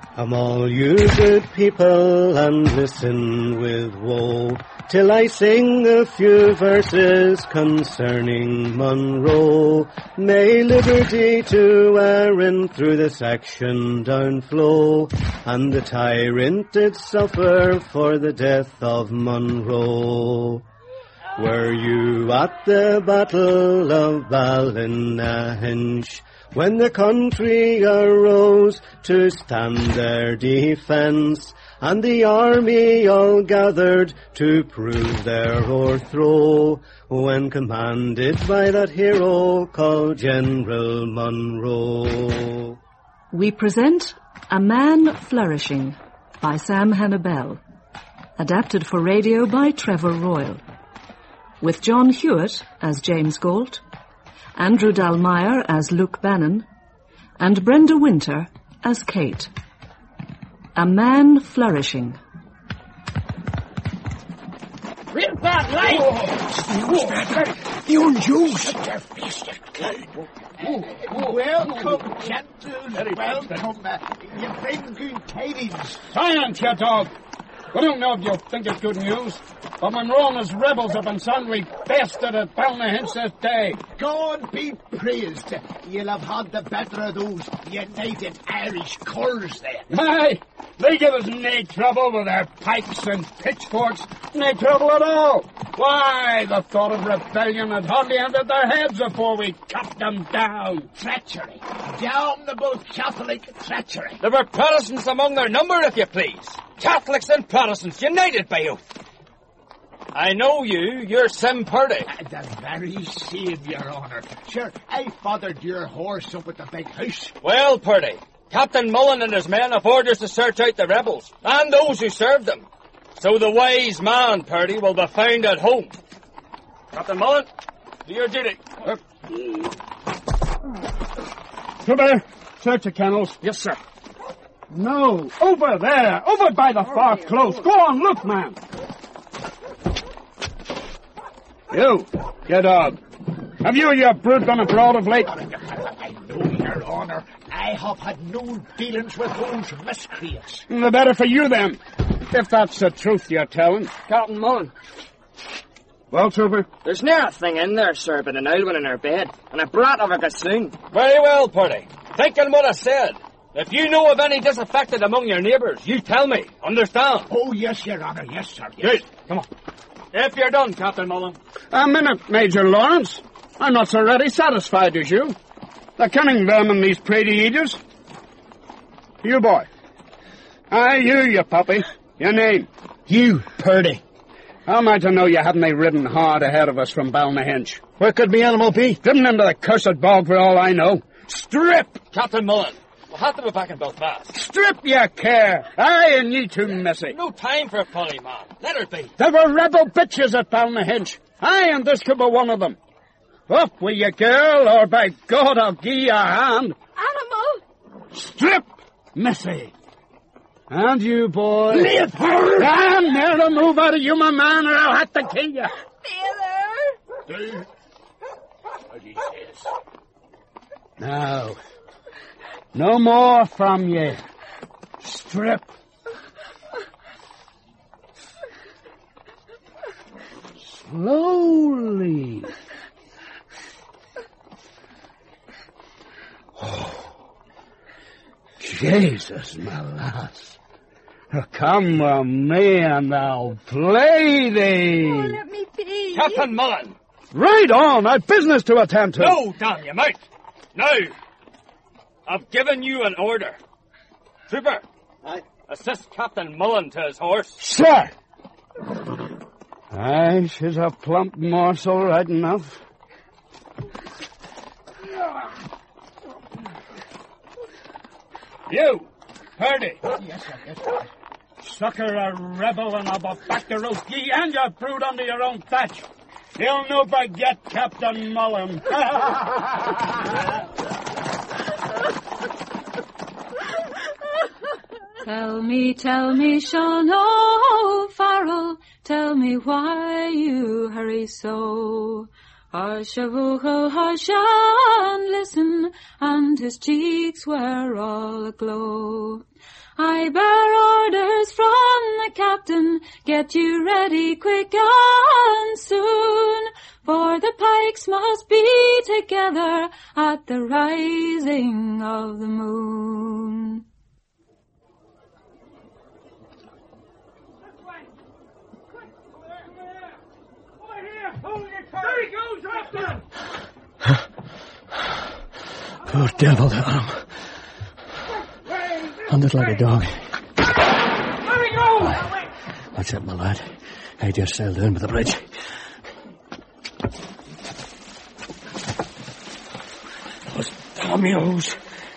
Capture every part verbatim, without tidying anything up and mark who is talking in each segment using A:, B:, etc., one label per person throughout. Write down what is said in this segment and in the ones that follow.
A: Come all you good people and listen with woe, till I sing a few verses concerning Monroe. May liberty to Erin through this action downflow, and the tyrant did suffer for the death of Monroe. Were you at the Battle of Ballynahinch, when the country arose to stand their defence, and the army all gathered to prove their o'erthrow, when commanded by that hero called General Monroe?
B: We present A Man Flourishing by Sam Hannah-Bell, adapted for radio by Trevor Royal, with John Hewitt as James Galt, Andrew Dalmeyer as Luke Bannon, and Brenda Winter as Kate. A Man Flourishing.
C: Real bad light!
D: Oh, you juice!
C: Welcome, gentlemen. Welcome. Uh, you bring good tidings.
E: Silence, you dog! I don't know if you think it's good news, but Monroe and his rebels have been suddenly bested at Ballynahinch this day.
C: God be praised. You'll have had the better of those United Irish Corps then.
E: Aye, they give us no trouble with their pikes and pitchforks. No trouble at all. Why, the thought of rebellion had hardly entered their heads before we cut them down.
C: Treachery. Damnable Catholic treachery.
F: There were Protestants among their number, if you please. Catholics and Protestants united by oath. I know you. You're Sim Purdy.
C: Uh, the very same, Your Honour. Sure, I fathered your horse up at the big house.
F: Well, Purdy, Captain Mullen and his men have orders to search out the rebels, and those who served them. So the wise man, Purdy, will be found at home. Captain Mullen, do your duty.
E: Uh, Trooper, search the kennels.
F: Yes, sir.
E: No, over there, over by the far close. Go on, look, man. You, you dog. Have you and your brood gone abroad of late?
C: I know, Your Honour. I have had no dealings with those miscreants.
E: The better for you, then, if that's the truth you're telling.
F: Captain Mullen.
E: Well, Trooper?
F: There's near a thing in there, sir, but an old one in her bed, and a brat of a gossoon. Very well, Purdy. Thinking what I said. If you know of any disaffected among your neighbours, you tell me. Understand?
C: Oh, yes, Your Honour. Yes, sir. Yes.
F: Good. Come on. If you're done, Captain Mullen.
E: A minute, Major Lawrence. I'm not so ready satisfied as you. They're cunning vermin, these Prady eaters. You, boy. Aye, you, you puppy. Your name?
D: You, Purdy.
E: How am I to know you haven't they ridden hard ahead of us from Ballynahinch?
D: Where could me animal be?
E: Driven into the cursed bog for all I know. Strip!
F: Captain Mullen. We'll have to be back in Belfast.
E: Strip your care. Aye, and ye too messy.
F: No time for a folly, man. Let her be.
E: There were rebel bitches at Ballynahinch. Aye, and this could be one of them. Up with you, girl, or by God I'll give you a hand.
G: Animal!
E: Strip, messy. And you, boy.
D: Leave her!
E: And never move out of you, my man, or I'll have to kill you.
G: Father!
C: What he says.
E: Now, no more from ye. Strip. Slowly. Oh, Jesus, my lass. Come with me and I'll play thee.
G: Oh, let me be.
F: Captain Mullen.
E: Right on. I've business to attend to.
F: No, damn you, mate. Now, I've given you an order. Trooper,
C: Aye.
F: assist Captain Mullen to his horse.
E: Sir. Aye, she's a plump morsel right enough. You, Purdy.
C: Yes, sir. Yes, sir.
E: Sucker a rebel and I'll be back to roast ye and your brood under your own thatch. He'll no forget Captain Mullen.
B: Tell me, tell me, Sean O'Farrell, tell me why you hurry so.
H: Hush, oh, hush, and listen, and his cheeks were all aglow. I bear orders from the captain, get you ready quick and soon, for the pikes must be together at the rising of the moon.
E: There he goes, Raptor!
D: Poor devil, the arm. Hunted like a dog.
E: There he goes!
D: That's it, my lad. I just sailed down with the bridge. Those Tommyos.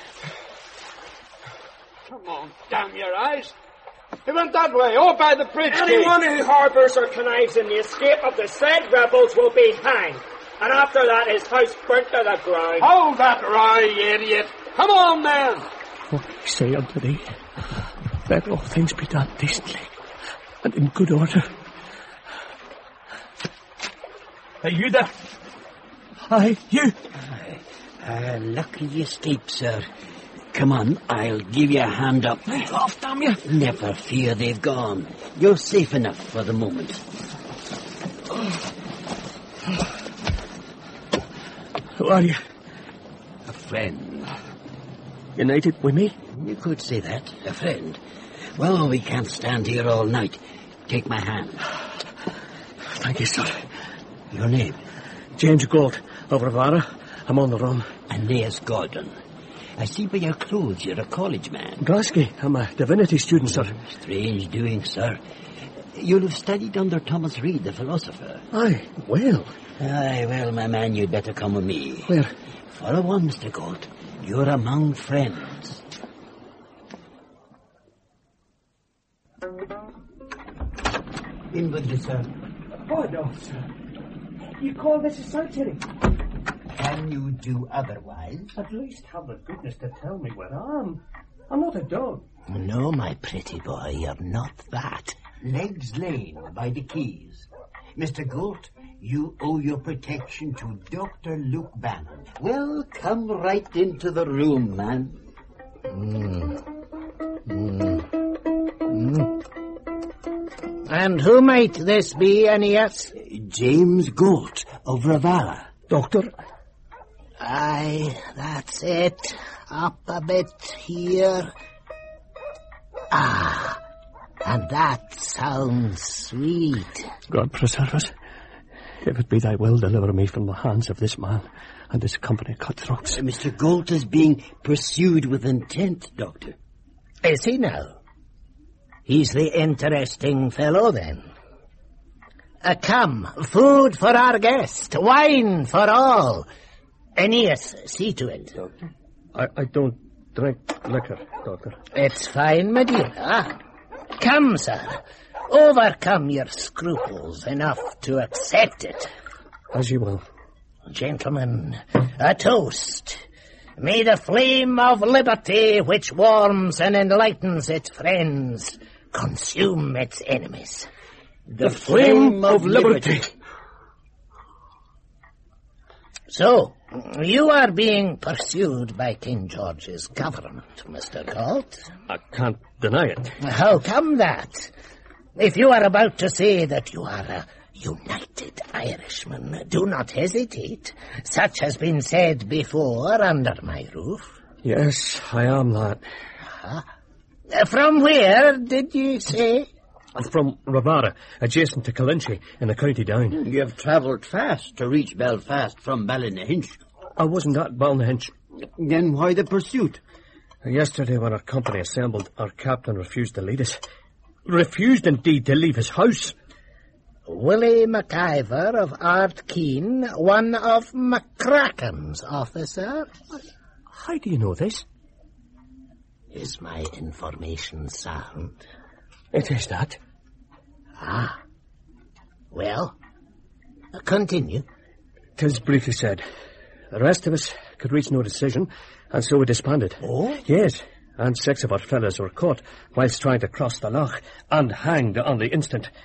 E: Come on, damn your eyes. He went that way, all by the bridge.
I: Anyone who harbours or connives in the escape of the said rebels will be hanged. And after that, his house burnt to the ground.
E: Hold that rye, you idiot. Come on, man.
D: What I say unto thee, let all things be done decently and in good order. Are you there? Aye, you.
J: Uh, lucky you escaped, sir. Come on, I'll give you a hand up.
D: Right off, damn you.
J: Never fear, they've gone. You're safe enough for the moment.
D: Who are you?
J: A friend.
D: United with me?
J: You could say that. A friend. Well, we can't stand here all night. Take my hand.
D: Thank you, sir.
J: Your name?
D: James Galt, of Ravara. I'm on the run.
J: Aeneas Gordon. I see by your clothes you're a college man.
D: Glasgow. I'm a divinity student, sir.
J: Strange doing, sir. You'll have studied under Thomas Reid, the philosopher.
D: Aye, well.
J: Aye, well, my man, you'd better come with me.
D: Where?
J: For a one, Mister Galt. You're among friends. In with you, sir.
I: Oh, no, sir. You call this a surgery?
J: Can you do otherwise?
I: At least have the goodness to tell me where I am. I'm not a dog.
J: No, my pretty boy, you're not that. Legs Lane, by the quays. Mister Galt, you owe your protection to Doctor Luke Bannon. Well, come right into the room, man.
K: Mm. Mm. Mm. And who might this be, Aeneas?
J: James Galt of Ravara.
D: Doctor?
K: Aye, that's it. Up a bit here. Ah, and that sounds sweet.
D: God preserve us. If it be thy will, deliver me from the hands of this man and his company cutthroats.
J: Uh, Mister Galt is being pursued with intent, Doctor.
K: Is he now? He's the interesting fellow, then. Uh, come, food for our guest, wine for all. Aeneas, see to it.
D: Doctor? I, I don't drink liquor, Doctor.
K: It's fine, Madeira. Come, sir. Overcome your scruples enough to accept it.
D: As you will.
K: Gentlemen, a toast. May the flame of liberty, which warms and enlightens its friends, consume its enemies.
D: The, the flame, flame of liberty. liberty.
K: So, you are being pursued by King George's government, Mister Galt.
D: I can't deny it.
K: How come that? If you are about to say that you are a united Irishman, do not hesitate. Such has been said before under my roof.
D: Yes, I am that.
K: Uh-huh. From where, did you say?
D: From Ravara, adjacent to Killinchy, in the County Down.
J: You've travelled fast to reach Belfast from Ballynahinch.
D: I wasn't at Ballynahinch.
J: Then why the pursuit?
D: Yesterday, when our company assembled, our captain refused to lead us. Refused, indeed, to leave his house.
K: Willie McIver of Ardkeen, one of McCracken's officer.
D: How do you know this?
K: Is my information sound?
D: It is that.
K: Ah. Well, continue.
D: 'Tis briefly said. The rest of us could reach no decision, and so we disbanded.
K: Oh?
D: Yes, and six of our fellows were caught whilst trying to cross the loch and hanged on the instant.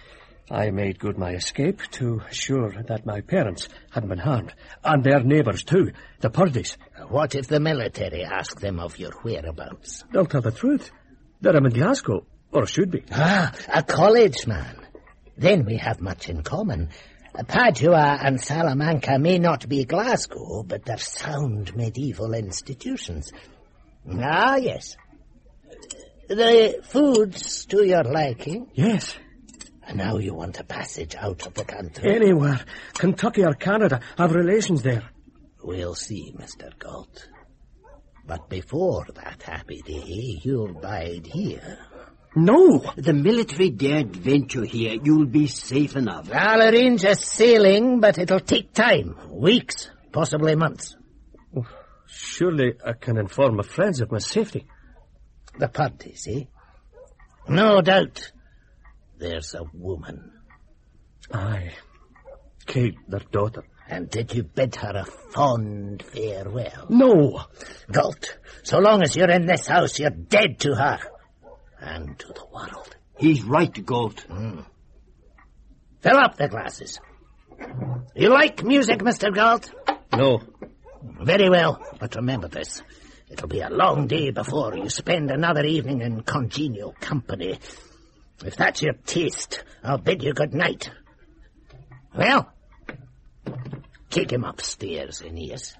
D: I made good my escape to assure that my parents hadn't been harmed. And their neighbours, too, the Purdys.
K: What if the military ask them of your whereabouts?
D: They'll tell the truth. That I'm in Glasgow, or should be.
K: Ah, a college man. Then we have much in common. Padua and Salamanca may not be Glasgow, but they're sound medieval institutions. Ah, yes. The food's to your liking?
D: Yes.
K: And now you want a passage out of the country?
D: Anywhere. Kentucky or Canada. I've relations there.
K: We'll see, Mister Galt. But before that happy day, you'll bide here.
D: No!
J: The military daren't venture here. You'll be safe enough.
K: I'll arrange a sailing, but it'll take time. Weeks, possibly months.
D: Oh, surely I can inform my friends of my safety.
K: The Purdys, eh? No doubt. There's a woman.
D: Aye. Kate, their daughter.
K: And did you bid her a fond farewell?
D: No.
K: Galt, so long as you're in this house, you're dead to her. And to the world.
J: He's right, Galt.
K: Mm. Fill up the glasses. You like music, Mister Galt?
D: No.
K: Very well, but remember this. It'll be a long day before you spend another evening in congenial company. If that's your taste, I'll bid you good night. Well, take him upstairs, Aeneas.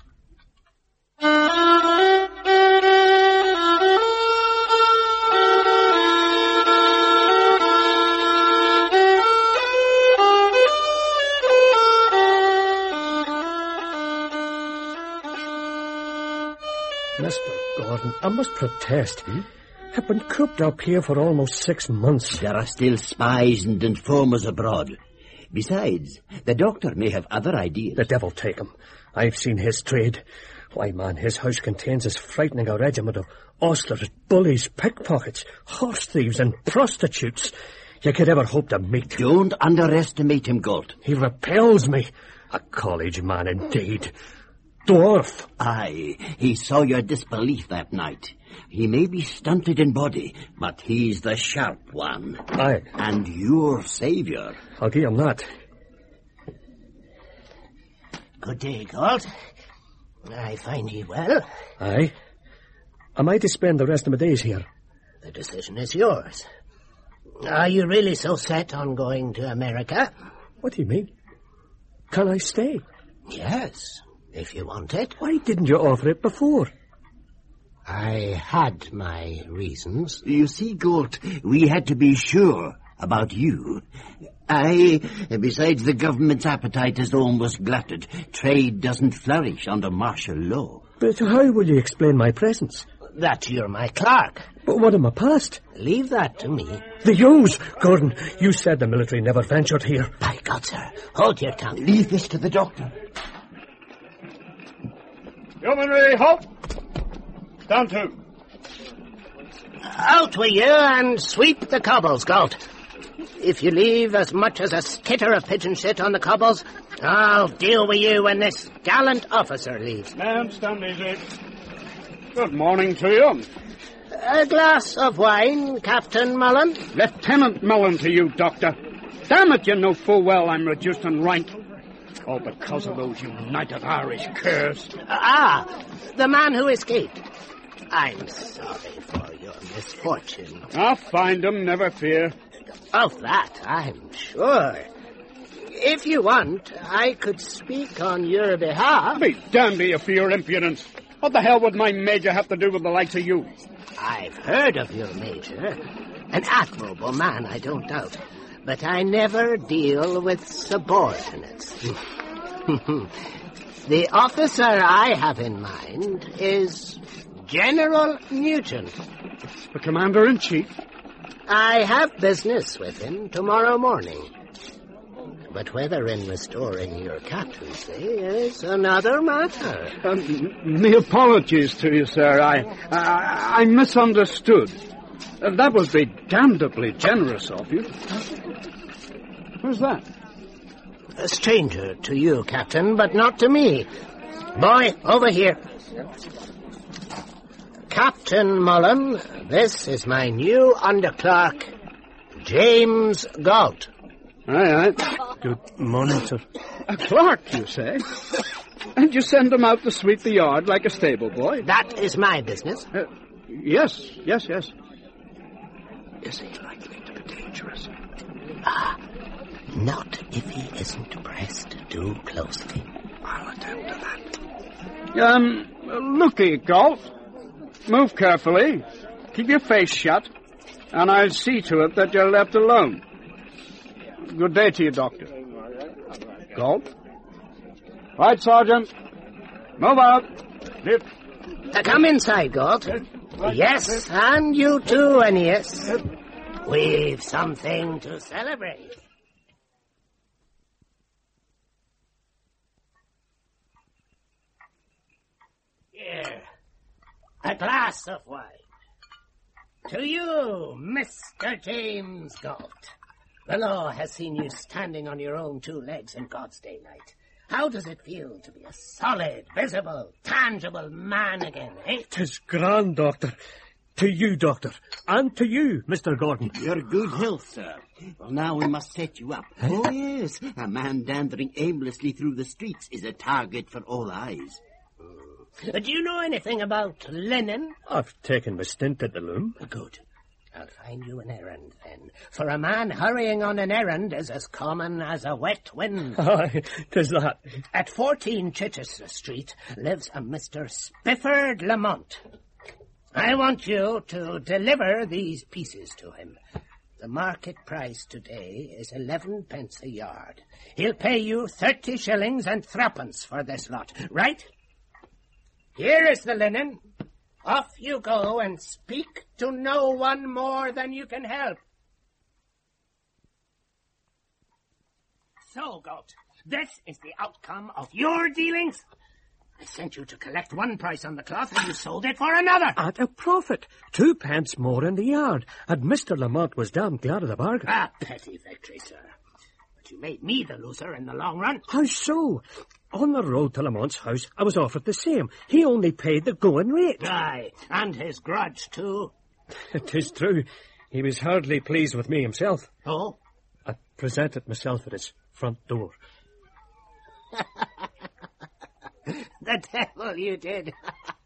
D: Mister Gordon, I must protest. Hmm? I've been cooped up here for almost six months.
J: There are still spies and informers abroad. Besides, the doctor may have other ideas.
D: The devil take him. I've seen his trade. Why, man, his house contains as frightening a regiment of ostlers, bullies, pickpockets, horse thieves, and prostitutes you could ever hope to meet.
J: Don't underestimate him, Galt.
D: He repels me. A college man, indeed. Dwarf.
J: Aye, he saw your disbelief that night. He may be stunted in body, but he's the sharp one.
D: Aye.
J: And your saviour.
D: I'll give him that.
K: Good day, Galt. I find ye well.
D: Aye. Am I to spend the rest of my days here?
K: The decision is yours. Are you really so set on going to America?
D: What do you mean? Can I stay?
K: Yes, if you want it.
D: Why didn't you offer it before?
K: I had my reasons.
J: You see, Galt, we had to be sure about you. Aye, besides, the government's appetite is almost glutted. Trade doesn't flourish under martial law.
D: But how will you explain my presence?
K: That you're my clerk.
D: But what of my past?
K: Leave that to me.
D: The U's! Gordon, you said the military never ventured here.
K: By God, sir, hold your tongue.
J: Leave this to the doctor.
E: Yeomanry, halt! Down to.
K: Out with you and sweep the cobbles, Galt. If you leave as much as a skitter of pigeon shit on the cobbles, I'll deal with you when this gallant officer leaves.
E: Man, stand easy. Good morning to you.
K: A glass of wine, Captain Mullen?
E: Lieutenant Mullen to you, Doctor. Damn it, you know full well I'm reduced in rank. All because of those United Irish curs.
K: Ah, the man who escaped. I'm sorry for your misfortune.
E: I'll find him, never fear.
K: Of that, I'm sure. If you want, I could speak on your behalf.
E: Be damned to you for your impudence. What the hell would my major have to do with the likes of you?
K: I've heard of your major. An admirable man, I don't doubt. But I never deal with subordinates. The officer I have in mind is General Nugent.
E: The Commander-in-Chief?
K: I have business with him tomorrow morning. But whether in restoring your captaincy is another matter.
E: Um, me apologies to you, sir. I, I, I misunderstood. Uh, that would be damnably generous of you. Who's that?
K: A stranger to you, Captain, but not to me. Boy, over here. Captain Mullen, this is my new underclerk, James Galt.
E: Aye, aye.
D: Good morning, sir.
E: A clerk, you say? And you send him out to sweep the yard like a stable boy?
K: That is my business.
E: Uh, yes, yes, yes.
D: Is he likely to be dangerous?
K: Ah, not if he isn't pressed too closely.
D: I'll attend to that.
E: Um, looky, Galt. Move carefully. Keep your face shut. And I'll see to it that you're left alone. Good day to you, Doctor. Galt? Right, Sergeant. Move out. Lift.
K: Uh, come inside, Galt. Yes, and you too, Aeneas. We've something to celebrate. Here, a glass of wine. To you, Mister James Galt. The law has seen you standing on your own two legs in God's daylight. How does it feel to be a solid, visible, tangible man again, eh?
D: 'Tis grand, Doctor. To you, Doctor. And to you, Mister Gordon.
J: Your good health, sir. Well, now we must set you up.
D: Eh?
J: Oh, yes. A man dandering aimlessly through the streets is a target for all eyes.
K: Uh, do you know anything about linen?
D: I've taken my stint at the loom.
K: Good. I'll find you an errand, then. For a man hurrying on an errand is as common as a wet wind.
D: Aye, 'tis that.
K: At fourteen Chichester Street lives a Mister Spifford Lamont. I want you to deliver these pieces to him. The market price today is eleven pence a yard. He'll pay you thirty shillings and threepence for this lot, right? Here is the linen. Off you go and speak to no one more than you can help. So, Galt, this is the outcome of your dealings? I sent you to collect one price on the cloth and you sold it for another.
D: At a profit. Two pence more in the yard. And Mister Lamont was damn glad of the bargain.
K: A petty victory, sir. But you made me the loser in the long run.
D: How so? On the road to Lamont's house, I was offered the same. He only paid the going rate.
K: Aye, and his grudge, too.
D: 'Tis true. He was hardly pleased with me himself.
K: Oh?
D: I presented myself at his front door.
K: The devil you did.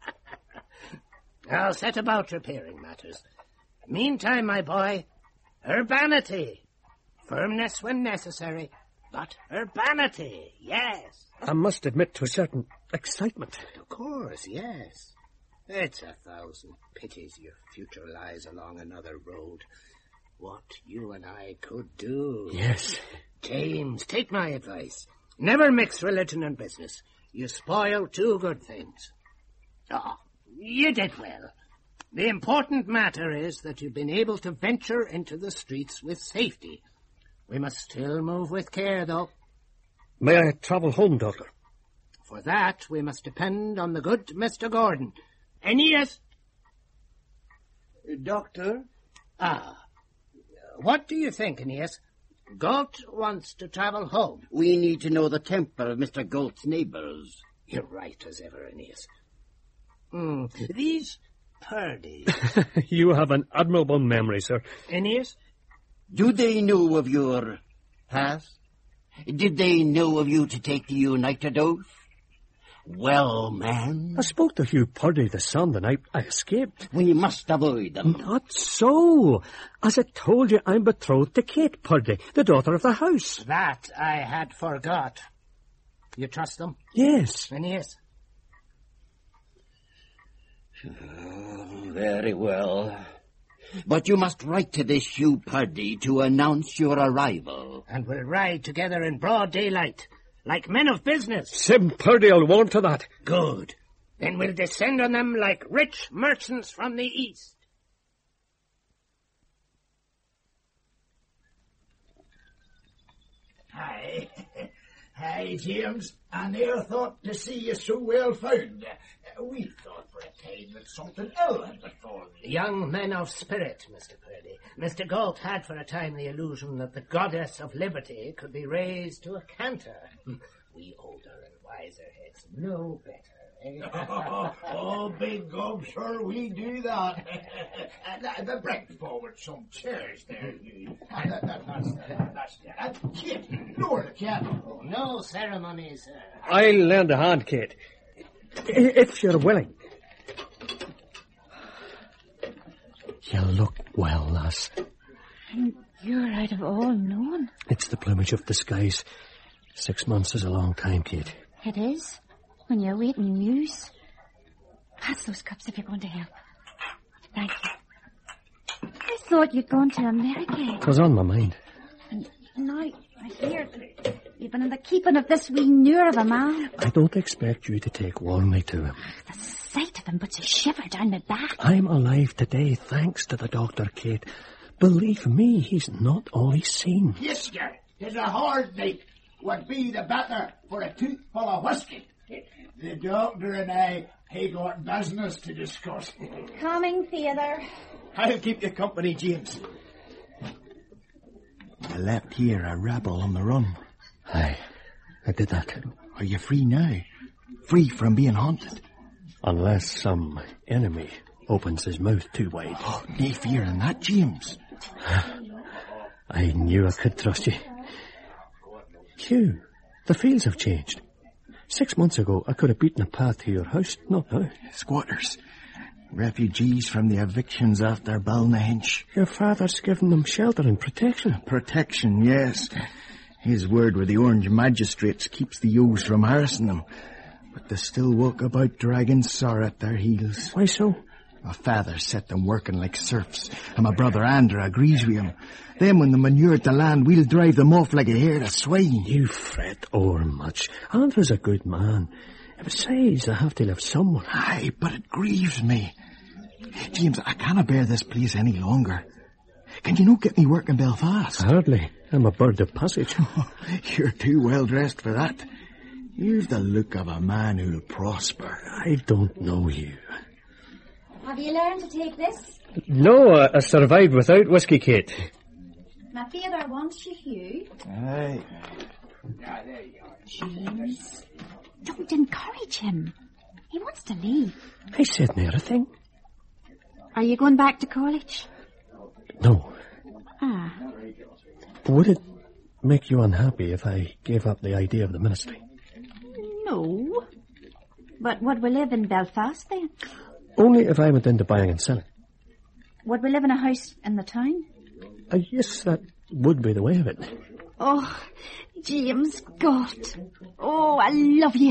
K: I'll set about repairing matters. Meantime, my boy, urbanity. Firmness when necessary, but urbanity, yes.
D: I must admit to a certain excitement.
K: Of course, yes. It's a thousand pities your future lies along another road. What you and I could do.
D: Yes.
K: James, take my advice. Never mix religion and business. You spoil two good things. Oh, you did well. The important matter is that you've been able to venture into the streets with safety. We must still move with care, though.
D: May I travel home, Doctor?
K: For that, we must depend on the good Mister Gordon. Aeneas?
J: Doctor?
K: Ah. What do you think, Aeneas? Galt wants to travel home.
J: We need to know the temper of Mister Galt's neighbours.
K: You're right as ever, Aeneas. Mm, these Purdy.
D: You have an admirable memory, sir.
K: Aeneas?
J: Do they know of your past? Did they know of you to take the United Oath? Well, man.
D: I spoke to Hugh Purdy the Sunday night. I escaped.
J: We must avoid them.
D: Not so. As I told you, I'm betrothed to Kate Purdy, the daughter of the house.
K: That I had forgot. You trust them?
D: Yes.
K: Aeneas?
J: Oh, very well. But you must write to this Hugh Purdy to announce your arrival.
K: And we'll ride together in broad daylight, like men of business.
D: Sim Purdy'll warrant to that.
K: Good. Then we'll descend on them like rich merchants from the east.
C: Hi. Hi, James. I never thought to see you so well found. Uh, we thought for a time that something ill had befallen you.
K: Young men of spirit, Mister Purdy. Mister Galt had for a time the illusion that the goddess of liberty could be raised to a canter. We older and wiser heads know better.
C: oh, oh, big gum, sure we do that. uh, bring forward some chairs there, you. Uh, that, that, that's that, that's that. Uh, Kate, lower the candle.
K: No ceremonies, sir.
D: I'll lend a hand, Kate. If you're willing. You look well, lass.
H: And you're out of all knowing.
D: It's the plumage of the skies. Six months is a long time, Kate.
H: It is, when you're waiting news. Pass those cups if you're going to help. Thank you. I thought you'd gone to America.
D: It was on my mind.
H: And now I hear that you've been in the keeping of this wee newer of a man.
D: I don't expect you to take warmly to him.
H: The sight of him puts a shiver down my back.
D: I'm alive today, thanks to the doctor, Kate. Believe me, he's not all he's seen.
C: Yes, sir. It's a hard night. Would be the better for a tooth full of whiskey. The doctor and I have got business to discuss.
H: Coming, Theodore.
L: I'll keep you company, James. You left here a rebel on the run.
D: Aye, I did that.
L: Are you free now? Free from being haunted?
D: Unless some enemy opens his mouth too wide.
L: Oh, nae fear in that, James.
D: I knew I could trust you. Hugh, the fields have changed. Six months ago, I could have beaten a path to your house. Not now.
L: Squatters. Refugees from the evictions after Balnahinch.
D: Your father's given them shelter and protection.
L: Protection, yes. His word with the Orange magistrates keeps the youths from harassing them. But they still walk about dragging sorrow at their heels.
D: Why so?
L: My father set them working like serfs, and my brother Andrew agrees with him. Then when they manured the land, we'll drive them off like a herd of swine.
D: You fret o'er much. Andrew's a good man. Besides, they have to live somewhere.
L: Aye, but it grieves me. James, I cannot bear this place any longer. Can you not get me work in Belfast?
D: Hardly. I'm a bird of passage.
L: Oh, you're too well dressed for that. You've the look of a man who'll prosper.
D: I don't know you.
H: Have you learned to take this?
D: No, uh, I survived without whiskey, Kate.
H: My Theodore wants you, Hugh.
L: Aye.
H: James, don't encourage him. He wants to leave.
D: I said never a thing.
H: Are you going back to college?
D: No.
H: Ah.
D: Would it make you unhappy if I gave up the idea of the ministry?
H: No. But would we live in Belfast then?
D: Only if I went into buying and selling.
H: Would we live in a house in the town?
D: Uh, yes, that would be the way of it.
H: Oh, James, God. Oh, I love you.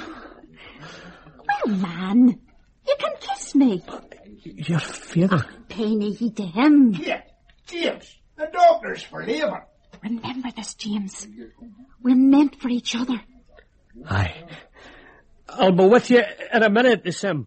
H: Well, man, you can kiss me.
D: Your father.
H: Oh, pay no heed to him.
C: Yeah, James, the doctor's for leaving.
H: Remember this, James. We're meant for each other.
D: Aye. I'll be with you in a minute, Sim.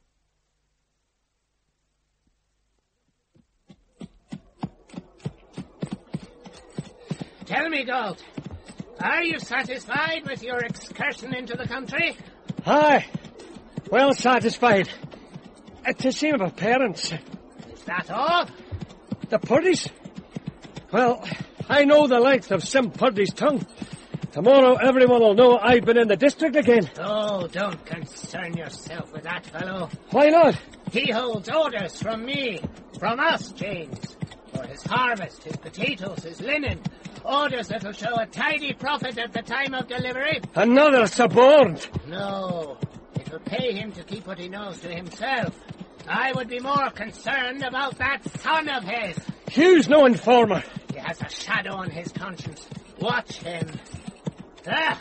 K: Tell me, Galt, are you satisfied with your excursion into the country?
D: Aye, well satisfied. Uh, to see my parents.
K: Is that all?
D: The Purdy's? Well, I know the length of Sim Purdy's tongue. Tomorrow everyone will know I've been in the district again.
K: Oh, don't concern yourself with that fellow.
D: Why not?
K: He holds orders from me, from us, James, for his harvest, his potatoes, his linen. Orders that'll show a tidy profit at the time of delivery.
D: Another suborn.
K: No, it'll pay him to keep what he knows to himself. I would be more concerned about that son of his.
D: Hugh's no informer.
K: He has a shadow on his conscience. Watch him. Ah.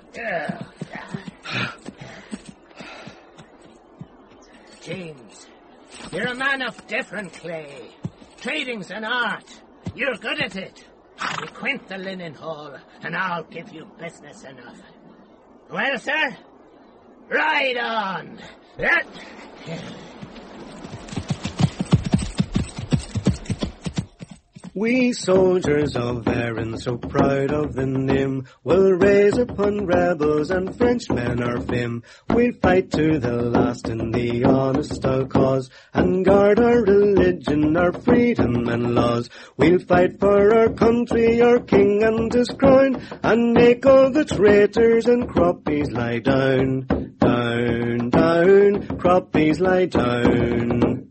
K: Ah. James, you're a man of different clay. Trading's an art. You're good at it. Frequent the linen hall, and I'll give you business enough. Well, sir, ride on.
A: We soldiers of Erin, so proud of the name, will raise upon rebels and Frenchmen our fame. We'll fight to the last in the honest our cause, and guard our religion, our freedom and laws. We'll fight for our country, our king and his crown, and make all the traitors and croppies lie down. Down, down, croppies lie down.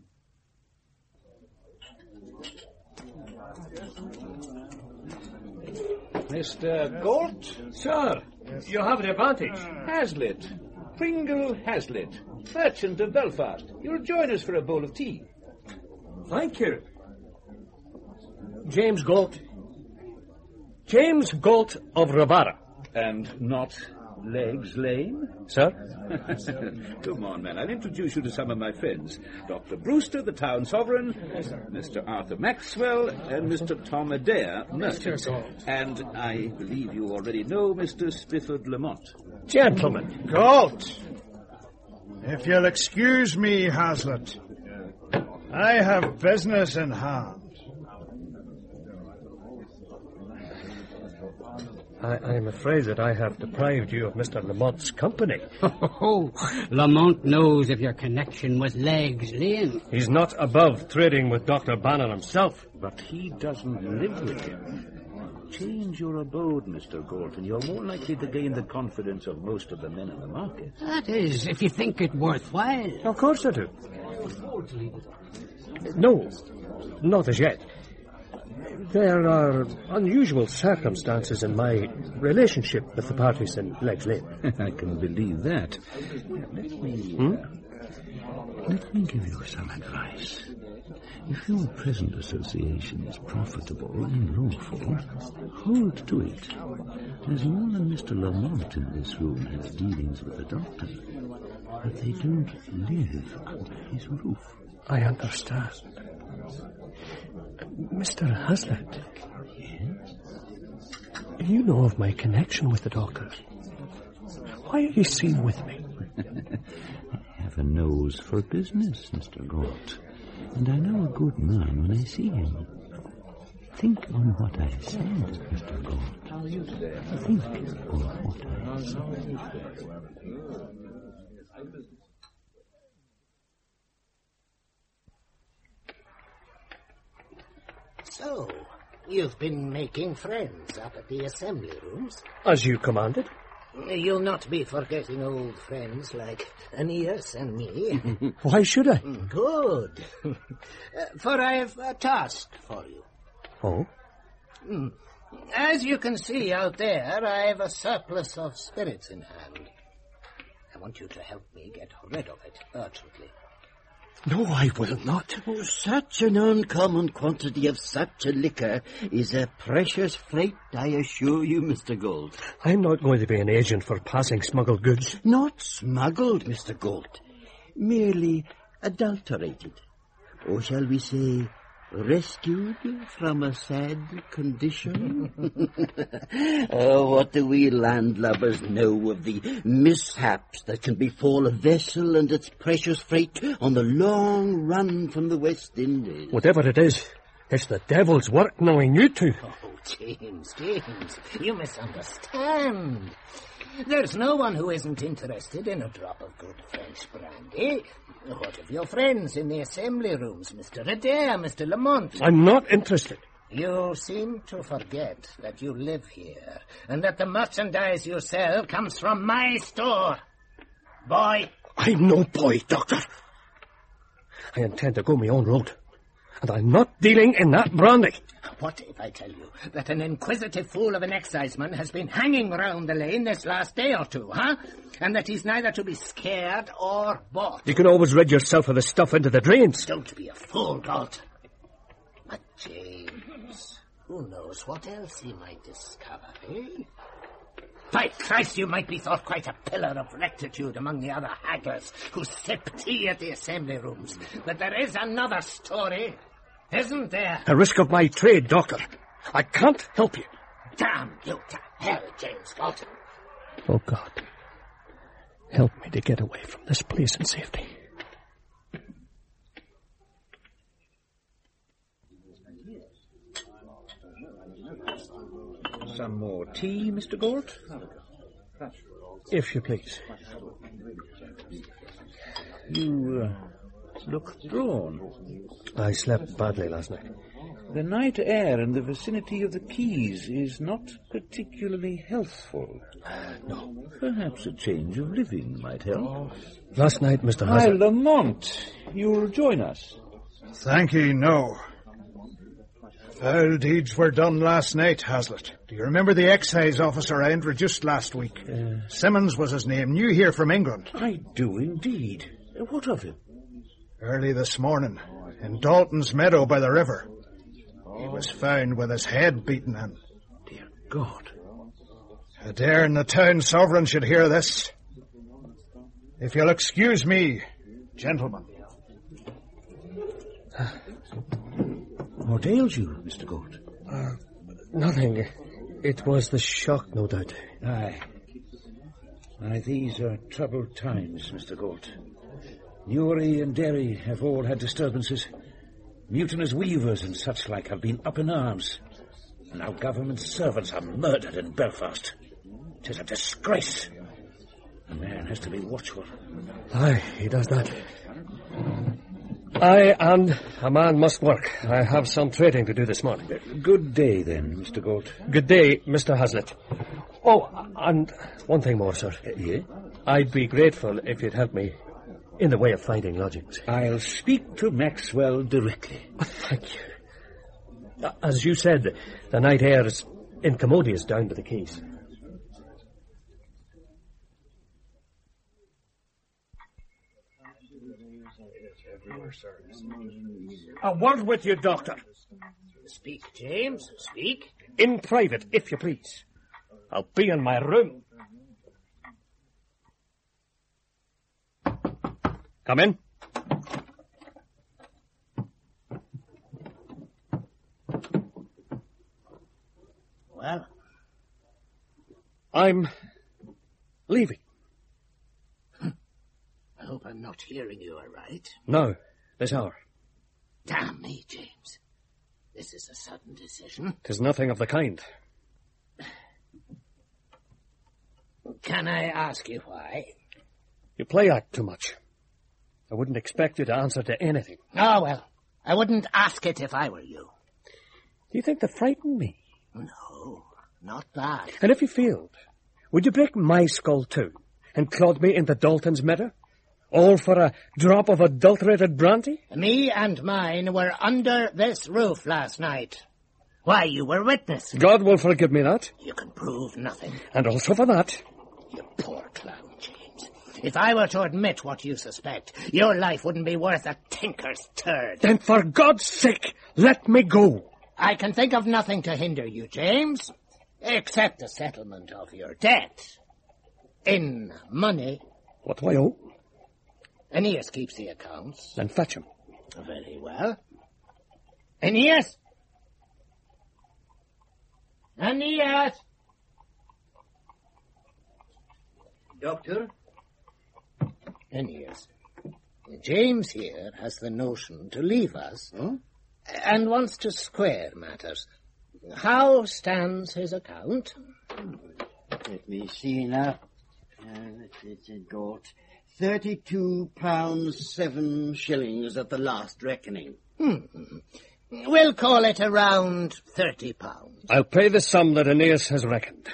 M: Mister Galt?
D: Sir, you have the advantage.
M: Hazlitt. Pringle Hazlitt, merchant of Belfast. You'll join us for a bowl of tea.
D: Thank you. James Galt. James Galt of Ravara.
M: And not Legs Lane?
D: Sir?
M: Come on, man. I'll introduce you to some of my friends. Doctor Brewster, the town sovereign, Mister Arthur Maxwell, and Mister Tom Adair, merchant. And I believe you already know Mister Spifford Lamont.
D: Gentlemen.
C: Galt! If you'll excuse me, Hazlitt, I have business in hand.
D: I, I'm afraid that I have deprived you of Mister Lamont's company.
N: Oh, Lamont knows of your connection with Legs Lane.
D: He's not above trading with Doctor Bannon himself.
M: But he doesn't live with him. Change your abode, Mister Galt, and you're more likely to gain the confidence of most of the men in the market.
N: That is, if you think it worthwhile.
D: Of course I do. No, not as yet. There are unusual circumstances in my relationship with the parties in Legs Lane.
M: I can believe that. Let me... Hmm? Let me give you some advice. If your present association is profitable and lawful, hold to it. There's more than Mister Lamont in this room has dealings with the doctor, but they don't live under his roof.
D: I understand. Mister Hazlitt.
M: Yes?
D: You know of my connection with the doctor. Why are you seen with me?
M: I have a nose for business, Mister Galt, and I know a good man when I see him. Think on what I said, Mister Galt. How are you today? Think on what I said.
K: So, you've been making friends up at the assembly rooms?
D: As you commanded.
K: You'll not be forgetting old friends like Aeneas and me.
D: Why should I?
K: Good. uh, for I've a task for you.
D: Oh?
K: Mm. As you can see out there, I've a surplus of spirits in hand. I want you to help me get rid of it urgently.
D: No, I will not.
O: Oh, such an uncommon quantity of such a liquor is a precious freight, I assure you, Mister Galt.
D: I'm not going to be an agent for passing smuggled goods.
O: Not smuggled, Mister Galt. Merely adulterated. Or shall we say, rescued from a sad condition? Oh, what do we landlubbers know of the mishaps that can befall a vessel and its precious freight on the long run from the West Indies?
D: Whatever it is, it's the devil's work knowing you two.
K: Oh, James, James, you misunderstand. There's no one who isn't interested in a drop of good French brandy. What of your friends in the assembly rooms, Mister Adair, Mister Lamont?
D: I'm not interested.
K: You seem to forget that you live here, and that the merchandise you sell comes from my store. Boy.
D: I'm no boy, Doctor. I intend to go my own road, and I'm not dealing in that brandy.
K: What if I tell you that an inquisitive fool of an exciseman has been hanging round the lane this last day or two, huh? And that he's neither to be scared or bought?
D: You can always rid yourself of the stuff into the drains.
K: Don't be a fool, Galt. But, James, who knows what else he might discover, eh? By Christ, you might be thought quite a pillar of rectitude among the other hagglers who sip tea at the assembly rooms. But there is another story, isn't there?
D: The risk of my trade, Doctor. I can't help you.
K: Damn you to hell, James Galt.
D: Oh, God. Help me to get away from this place in safety.
M: Some more tea, Mister Galt?
D: If you please.
M: You uh, look drawn.
D: I slept badly last night.
M: The night air in the vicinity of the Keys is not particularly healthful.
D: No.
M: Perhaps a change of living might help.
D: Last night, Mister
M: Hi,
D: Hazard...
M: Lamont. You'll join us.
C: Thank ye, no. Foul deeds were done last night, Hazlitt. Do you remember the excise officer I introduced last week?
M: Uh,
C: Simmons was his name, new here from England.
M: I do indeed. What of him?
C: Early this morning, in Dalton's meadow by the river. He was found with his head beaten in.
M: Dear God.
C: I daren't the town sovereign should hear this. If you'll excuse me, gentlemen.
M: What ails you, Mister Galt?
D: Uh, nothing. It was the shock, no doubt.
M: Aye. Aye, these are troubled times, Mister Galt. Newry and Derry have all had disturbances. Mutinous weavers and such like have been up in arms. And now government servants are murdered in Belfast. 'Tis a disgrace. A man has to be watchful.
D: Aye, he does that. Aye, and a man must work. I have some trading to do this morning.
M: Good day, then, Mister Galt.
D: Good day, Mister Hazlitt. Oh, and one thing more, sir.
M: Uh, yeah?
D: I'd be grateful if you'd help me in the way of finding lodgings.
M: I'll speak to Maxwell directly.
D: Oh, thank you. As you said, the night air is incommodious down by the Keys. A word with you, Doctor.
K: Speak, James, speak.
D: In private, if you please. I'll be in my room. Come in.
K: Well?
D: I'm leaving.
K: I hope I'm not hearing you all right.
D: No, this hour.
K: Damn me, James. This is a sudden decision.
D: 'Tis nothing of the kind.
K: Can I ask you why?
D: You play act too much. I wouldn't expect you to answer to anything.
K: Oh, well, I wouldn't ask it if I were you.
D: Do you think to frighten me?
K: No, not that.
D: And if you failed, would you break my skull too and clod me into Dalton's meadow? All for a drop of adulterated brandy?
K: Me and mine were under this roof last night. Why, you were witness.
D: God will forgive me that.
K: You can prove nothing.
D: And also for that.
K: You poor clown, James. If I were to admit what you suspect, your life wouldn't be worth a tinker's turd.
D: Then for God's sake, let me go.
K: I can think of nothing to hinder you, James, except the settlement of your debt. In money.
D: What do I owe?
K: Aeneas keeps the accounts.
D: Then fetch him.
K: Very well. Aeneas! Aeneas!
J: Doctor?
K: Aeneas, James here has the notion to leave us,
J: huh?
K: And wants to square matters. How stands his account?
J: Let me see now. Uh, it's a goat. Thirty-two pounds seven shillings at the last reckoning.
K: Hmm. We'll call it around thirty pounds.
D: I'll pay the sum that Aeneas has reckoned.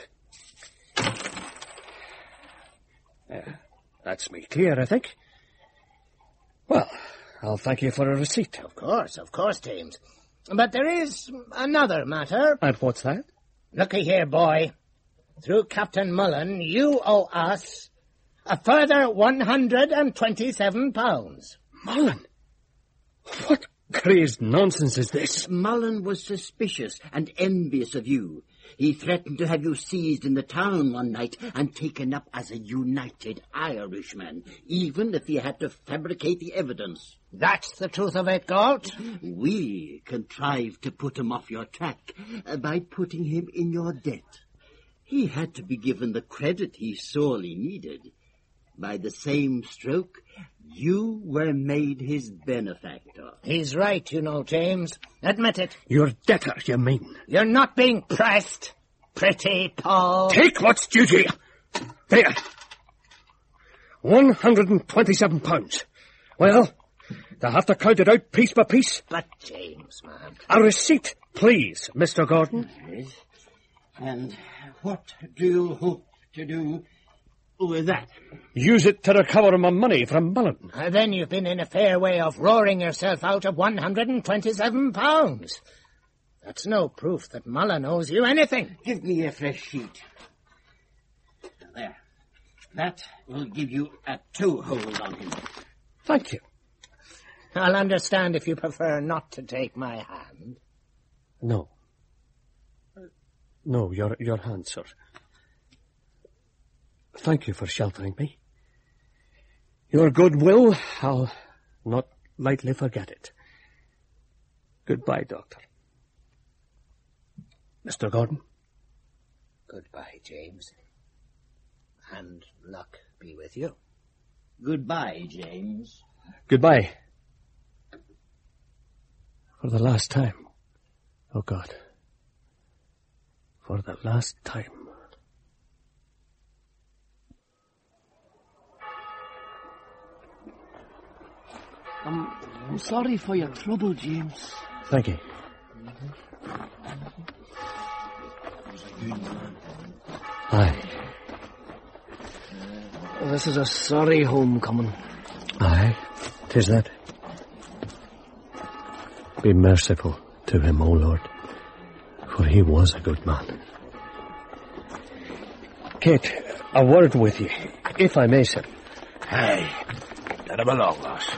D: Yeah, that's me clear, I think. Well, I'll thank you for a receipt.
K: Of course, of course, James. But there is another matter.
D: And what's that?
K: Looky here, boy. Through Captain Mullen, you owe us a further one hundred and twenty-seven pounds.
D: Mullen? What crazed nonsense is this?
J: Mullen was suspicious and envious of you. He threatened to have you seized in the town one night and taken up as a united Irishman, even if he had to fabricate the evidence.
K: That's the truth of it, Galt.
J: We contrived to put him off your track uh, by putting him in your debt. He had to be given the credit he sorely needed. By the same stroke, you were made his benefactor.
K: He's right, you know, James. Admit it.
D: Your debtor, you mean?
K: You're not being pressed. pretty Paul.
D: Take what's due to you. There. One hundred and twenty-seven pounds. Well, they'll have to count it out piece by piece.
K: But, James, man.
D: A receipt, please, Mister Gordon.
J: Yes. And what do you hope to do with that?
D: Use it to recover my money from Mullen.
K: Uh, then you've been in a fair way of roaring yourself out of one hundred and twenty-seven pounds. That's no proof that Mullen owes you anything.
J: Give me a fresh sheet. There. That will give you a toe-hold on him.
D: Thank you.
K: I'll understand if you prefer not to take my hand.
D: No. No, your, your hand, sir. Thank you for sheltering me. Your goodwill, I'll not lightly forget it. Goodbye, Doctor. Mister Gordon?
K: Goodbye, James. And luck be with you.
J: Goodbye, James.
D: Goodbye. For the last time. Oh, God. For the last time.
L: I'm, I'm sorry for your trouble, James.
D: Thank you. Aye.
L: This is a sorry homecoming.
D: Aye, 'tis that. Be merciful to him, O Lord, for he was a good man. Kate, a word with you, if I may, sir.
M: Aye, let him along, lass.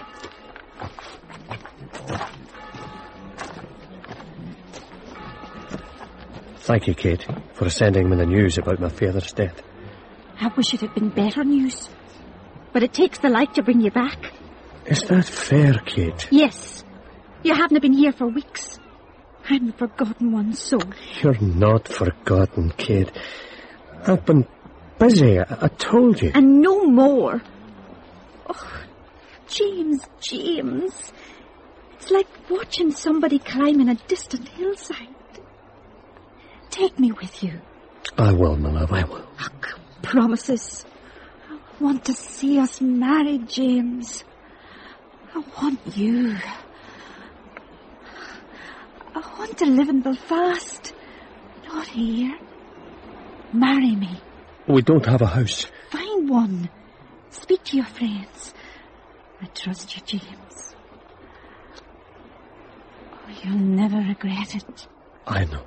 D: Thank you, Kate, for sending me the news about my father's death.
G: I wish it had been better news. But it takes the light to bring you back.
D: Is that fair, Kate?
G: Yes. You haven't been here for weeks. I'm the forgotten one, so...
D: You're not forgotten, Kate. I've been busy, I, I told you.
G: And no more. Oh, James, James. It's like watching somebody climbing a distant hillside. Take me with you.
D: I will, my love, I will.
G: Oh, promises. I want to see us married, James. I want you. I want to live in Belfast, not here. Marry me.
D: We don't have a house.
G: Find one. Speak to your friends. I trust you, James. Oh, you'll never regret it.
D: I know.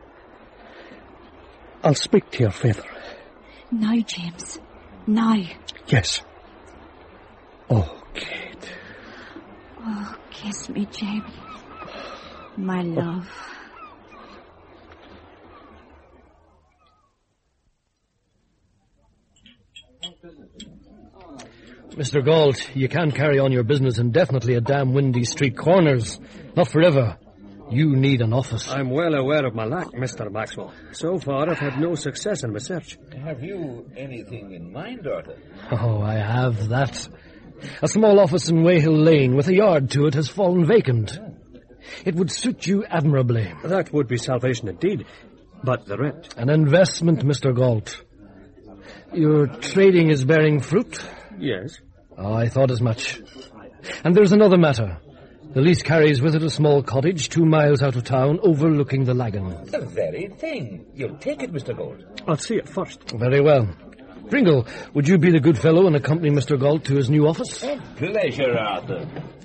D: I'll speak to your father.
G: Now, James. Now.
D: Yes. Oh, Kate.
G: Oh, kiss me, Jamie. My love.
P: Mister Galt, you can't carry on your business indefinitely at damn windy street corners. Not forever. You need an office.
D: I'm well aware of my lack, Mister Maxwell. So far, I've had no success in research.
M: Have you anything in mind, Arthur?
P: Oh, I have that. A small office in Wayhill Lane with a yard to it has fallen vacant. It would suit you admirably.
D: That would be salvation indeed. But the rent?
P: An investment, Mister Galt. Your trading is bearing fruit?
D: Yes.
P: Oh, I thought as much. And there's another matter. The lease carries with it a small cottage two miles out of town overlooking the Lagan.
M: The very thing. You'll take it, Mister Galt.
D: I'll see it first.
P: Very well. Pringle, would you be the good fellow and accompany Mister Galt to his new office?
M: A pleasure, Arthur.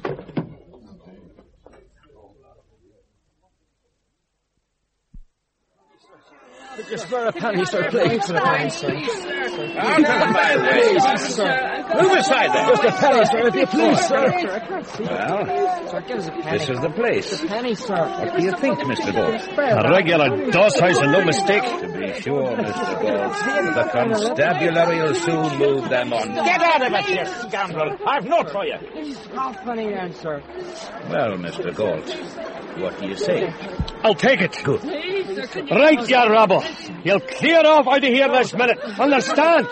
L: Just for a penny, sir, please. For a penny, sir.
M: Out of my way. Move aside there.
L: Just a penny, sir, if you please, sir.
M: Well, this is the place.
L: A penny, sir.
M: What do you think, Mister Galt?
D: A regular doss house and no mistake.
M: To be sure, Mister Galt. The constabulary will soon move them on.
J: Get out of it, you scoundrel. I've note for you.
L: Half penny then, sir.
M: Well, Mister Galt, what do you say?
D: I'll take it. Good. Right, you rabble. You'll clear off out of here this minute. Understand?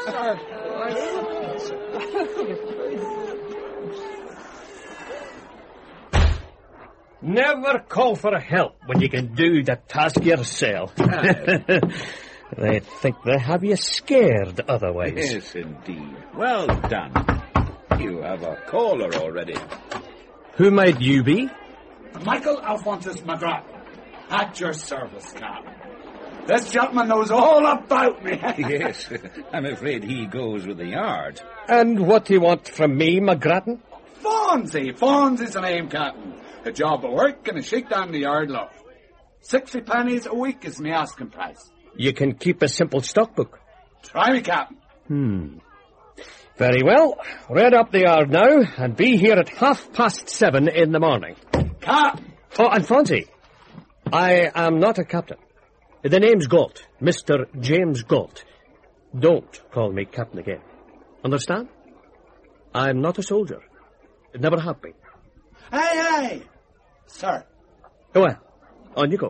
D: Never call for help when you can do the task yourself. They think they have you scared otherwise.
M: Yes, indeed. Well done. You have a caller already.
D: Who might you be?
Q: Michael Alphonsus McGrath. At your service, Cap. This gentleman knows all about me.
M: Yes, I'm afraid he goes with the yard.
D: And what do you want from me, McGrattan?
Q: Fonzie. Fonzie's the name, Captain. A job of work and a shake down the yard low. Sixty pennies a week is my asking price.
D: You can keep a simple stockbook.
Q: Try me, Captain.
D: Hmm. Very well. Read up the yard now, and be here at half past seven in the morning.
Q: Cap!
D: Oh, and Fonzie, I am not a captain. The name's Galt, Mister James Galt. Don't call me captain again. Understand? I'm not a soldier. Never have been.
Q: Hey, hey! Sir.
D: Well, on you go.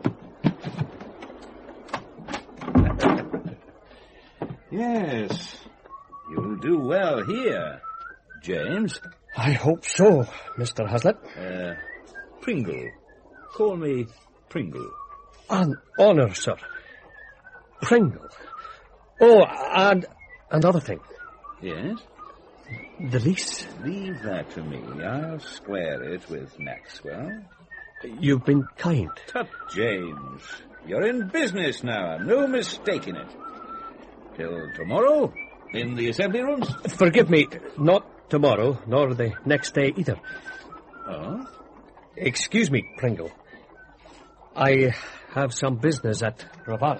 M: Yes, you'll do well here, James.
D: I hope so, Mister Hazlitt.
M: Uh, Pringle. Call me Pringle.
D: An honour, sir. Pringle. Oh, and another thing.
M: Yes?
D: The lease.
M: Leave that to me. I'll square it with Maxwell.
D: You've been kind.
M: Tut, James. You're in business now. No mistake in it. Till tomorrow, in the assembly rooms?
D: Forgive me, not tomorrow, nor the next day either.
M: Oh?
D: Excuse me, Pringle. I have some business at Ravara.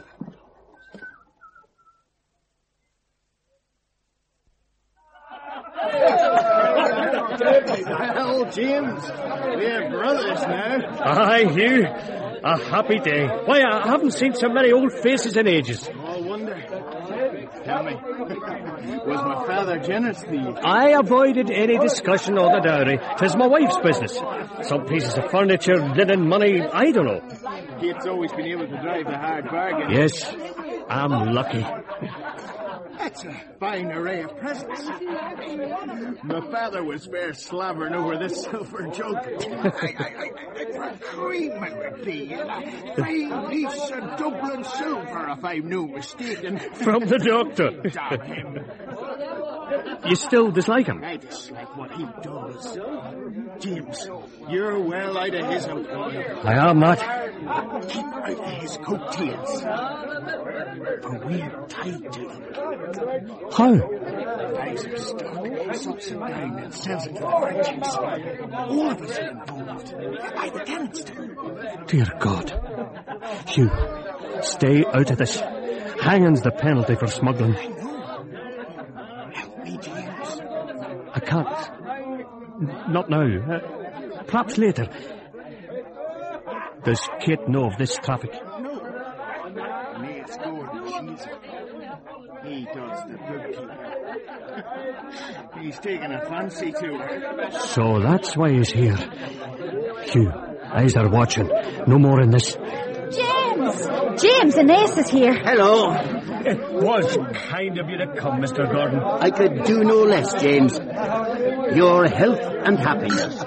L: Well, James, we're brothers now.
D: Aye, Hugh. A happy day. Why, I haven't seen so many old faces in ages.
L: All wonder. Tell me, was my father generous to you?
D: I avoided any discussion on the dowry. 'Tis my wife's business. Some pieces of furniture, linen, money, I don't know.
L: Kate's always been able to drive a hard bargain.
D: Yes, I'm lucky.
L: That's a fine array of presents. My father was fair slavering over this silver jug. I, I, I, I, cream it would be. A fine piece of Dublin silver, if I'm no mistaken.
D: From the doctor.
L: Damn him.
D: You still dislike him?
L: I dislike what he does. James, you're well out of his employ.
D: I am not.
L: Keep out of his coattails. For we're tied to them.
D: How?
L: Buys our stock, sups it down and sells it for fortunes. All of us are involved. By the tenants too.
D: Dear God. Hugh, stay out of this. Hanging's the penalty for smuggling.
L: I know. Help me, James.
D: I can't. Not now. Uh, perhaps later. Does Kate know of this traffic?
L: No. Maid's Gordon, she's... He does the bookkeeper. He's taken a fancy to her.
D: So that's why he's here. Hugh, eyes are watching. No more in this.
G: James! James, Inez is here.
O: Hello.
D: It was kind of you to come, Mister Gordon.
O: I could do no less, James. Your health and happiness.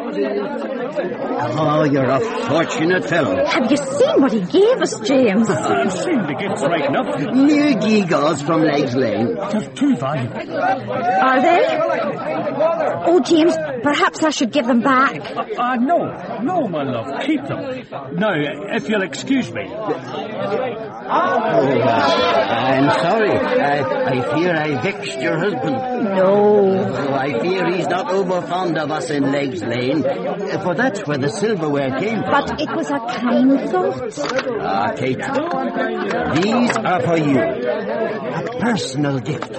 O: Oh, you're a fortunate fellow.
G: Have you seen what he gave us, James?
D: You seem to get right enough.
O: New gewgaws from Legs Lane.
D: They're too valuable.
G: Are they? Oh, James, perhaps I should give them back.
D: Ah, uh, no. No, my love. Keep them. Now, if you'll excuse me.
O: Oh, I'm sorry. I, I fear I vexed your husband.
G: No.
O: Oh, I fear he's not over fond of us in Legs Lane, for that's where the silverware came from.
G: But it was a kind thought.
O: Ah, Kate, these are for you. A personal gift.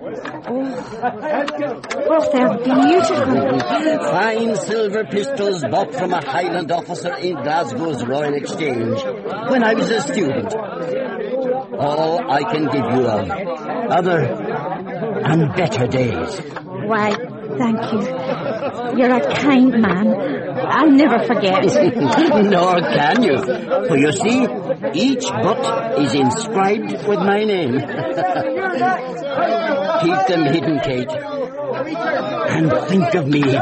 G: Oh, oh they're beautiful.
O: Fine silver pistols bought from a Highland officer in Glasgow's Royal Exchange when I was a student. All I can give you of other and better days.
G: Why, thank you. You're a kind man. I'll never forget.
O: Nor can you. For you see, each butt is inscribed with my name. Keep them hidden, Kate. And think of me.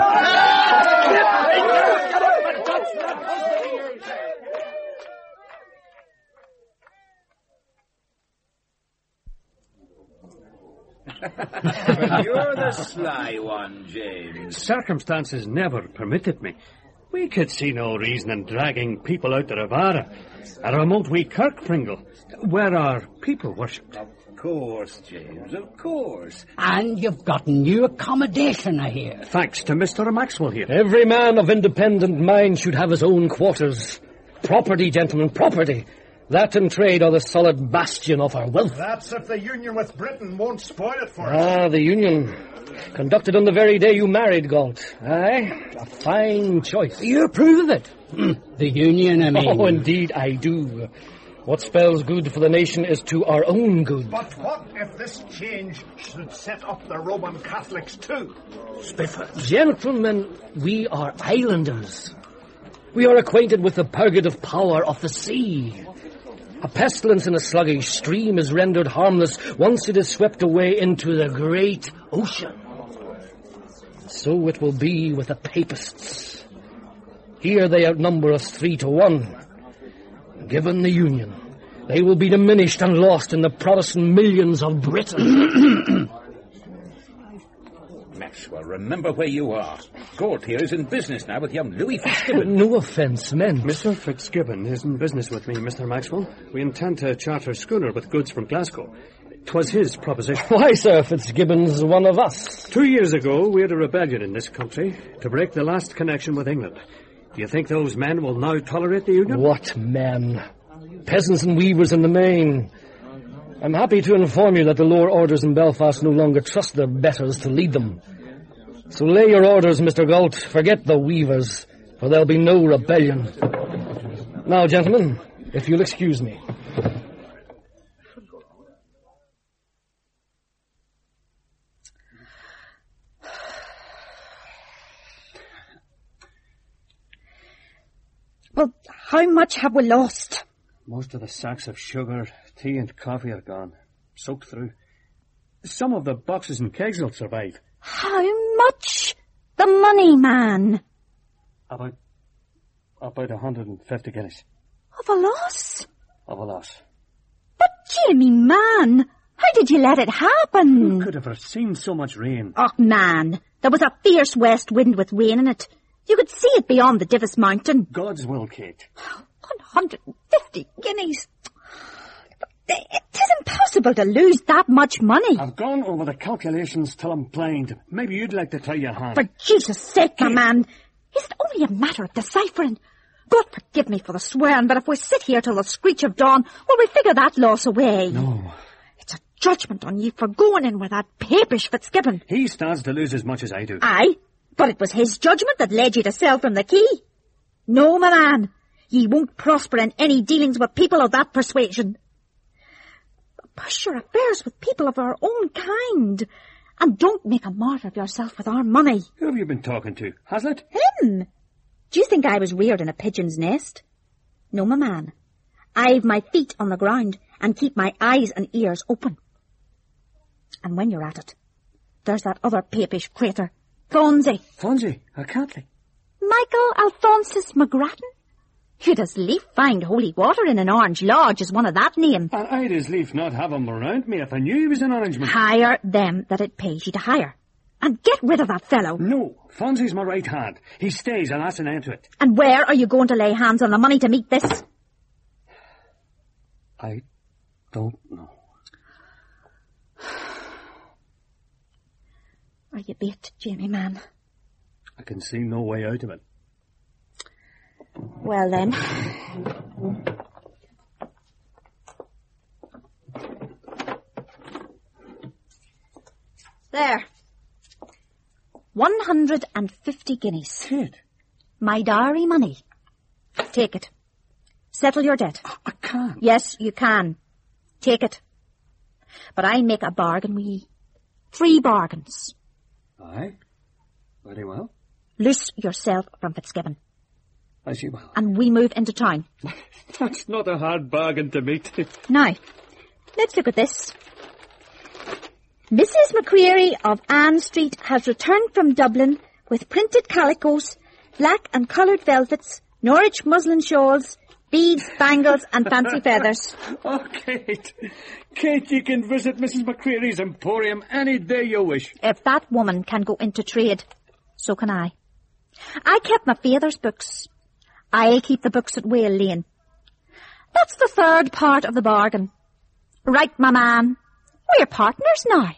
M: But you're the sly one, James.
D: Circumstances never permitted me. We could see no reason in dragging people out to Rivara, a remote wee kirk, Pringle, where our people worshipped.
M: Of course, James, of course.
N: And you've got new accommodation, I hear.
D: Thanks to Mister Maxwell here.
P: Every man of independent mind should have his own quarters. Property, gentlemen, property. That and trade are the solid bastion of our wealth.
L: That's if the union with Britain won't spoil it for us.
P: Ah, the union. Conducted on the very day you married, Galt. Aye, a fine choice.
N: You approve of it? The union, I mean.
P: Oh, indeed I do. What spells good for the nation is to our own good.
L: But what if this change should set up the Roman Catholics too?
P: Spiffers. Gentlemen, we are islanders. We are acquainted with the purgative power of the sea. A pestilence in a sluggish stream is rendered harmless once it is swept away into the great ocean. So it will be with the papists. Here they outnumber us three to one. Given the union, they will be diminished and lost in the Protestant millions of Britain.
M: Maxwell, remember where you are. Galt here is in business now with young Louis Fitzgibbon.
P: No offence meant.
D: Mister Fitzgibbon is in business with me, Mister Maxwell. We intend to charter a schooner with goods from Glasgow. 'Twas his proposition.
P: Why, sir, Fitzgibbon's one of us.
D: Two years ago, we had a rebellion in this country to break the last connection with England. Do you think those men will now tolerate the union?
P: What men? Peasants and weavers in the main. I'm happy to inform you that the lower orders in Belfast no longer trust their betters to lead them. So lay your orders, Mister Galt. Forget the weavers, for there'll be no rebellion. Now, gentlemen, if you'll excuse me.
G: Well, how much have we lost?
D: Most of the sacks of sugar, tea and coffee are gone, soaked through. Some of the boxes and kegs will survive.
G: How much? The money, man.
D: About, about a hundred and fifty guineas.
G: Of a loss?
D: Of a loss.
G: But, Jamie, man, how did you let it happen?
D: Who could have foreseen so much rain?
G: Oh, man, there was a fierce west wind with rain in it. You could see it beyond the Divis Mountain.
D: God's will, Kate.
G: One hundred and fifty guineas. It is impossible to lose that much money.
D: I've gone over the calculations till I'm blind. Maybe you'd like to try your hand.
G: For Jesus' sake, my man. Is it only a matter of deciphering? God forgive me for the swearing, but if we sit here till the screech of dawn, will we figure that loss away?
D: No.
G: It's a judgment on you for going in with that papish Fitzgibbon.
D: He stands to lose as much as I do.
G: Aye, but it was his judgment that led you to sell from the quay. No, my man, ye won't prosper in any dealings with people of that persuasion. Push your affairs with people of our own kind, and don't make a martyr of yourself with our money.
D: Who have you been talking to? Hazlitt?
G: Him? Do you think I was reared in a pigeon's nest? No, my man. I've my feet on the ground and keep my eyes and ears open. And when you're at it, there's that other papish crater, Fonzie.
D: Fonzie? A Catholic?
G: Michael Alphonsus McGrattan? You'd as lief find holy water in an orange lodge as one of that name.
D: And I'd as lief not have him around me if I knew he was an orangeman.
G: Hire them that it pays you to hire. And get rid of that fellow.
D: No, Fonzie's my right hand. He stays and that's an end to it.
G: And where are you going to lay hands on the money to meet this?
D: I don't know.
G: Are you bait, Jamie, man?
D: I can see no way out of it.
G: Well, then. There. One hundred and fifty guineas.
D: Kid.
G: My dowry money. Take it. Settle your debt.
D: I can't.
G: Yes, you can. Take it. But I make a bargain with ye. Three bargains.
D: Aye. Very well.
G: Loose yourself from Fitzgibbon.
D: As you will.
G: And we move into town.
D: That's not a hard bargain to meet.
G: Now, let's look at this. Missus McCreary of Ann Street has returned from Dublin with printed calicos, black and coloured velvets, Norwich muslin shawls, Beads, bangles, and fancy feathers.
D: Oh, Kate. Kate, you can visit Missus McCreary's Emporium any day you wish.
G: If that woman can go into trade, so can I. I kept my father's books. I'll keep the books at Whale Lane. That's the third part of the bargain. Right, my man. We're partners now.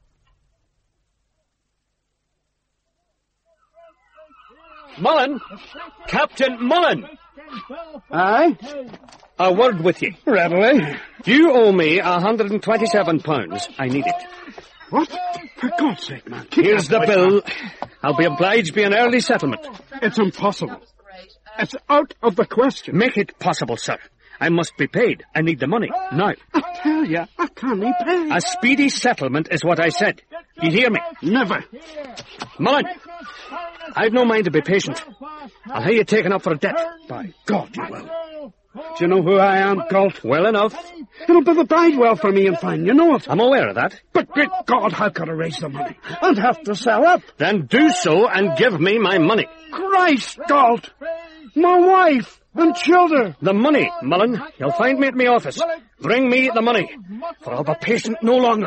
D: Mullen! Captain Mullen!
E: Aye?
D: A word with you.
E: Readily.
D: You owe me a hundred and twenty-seven pounds. I need it.
E: What? For God's sake, man. Keep
D: Here's the
E: that
D: bill.
E: voice,
D: I'll be obliged to be an early settlement.
E: It's impossible. It's out of the question.
D: Make it possible, sir. I must be paid. I need the money. Now.
E: I tell you, I can't pay.
D: A speedy settlement is what I said. You hear me?
E: Never.
D: Mullen, I've no mind to be patient. I'll have you taken up for a debt.
E: By God, you will. Do you know who I am, Galt?
D: Well enough.
E: It'll be the bridewell for me and fine, you know it.
D: I'm aware of that.
E: But great God, how could I raise the money? I'd have to sell up.
D: Then do so and give me my money.
E: Christ, Galt! My wife and children.
D: The money, Mullen. You'll find me at my office. Bring me the money, for I'll be patient no longer.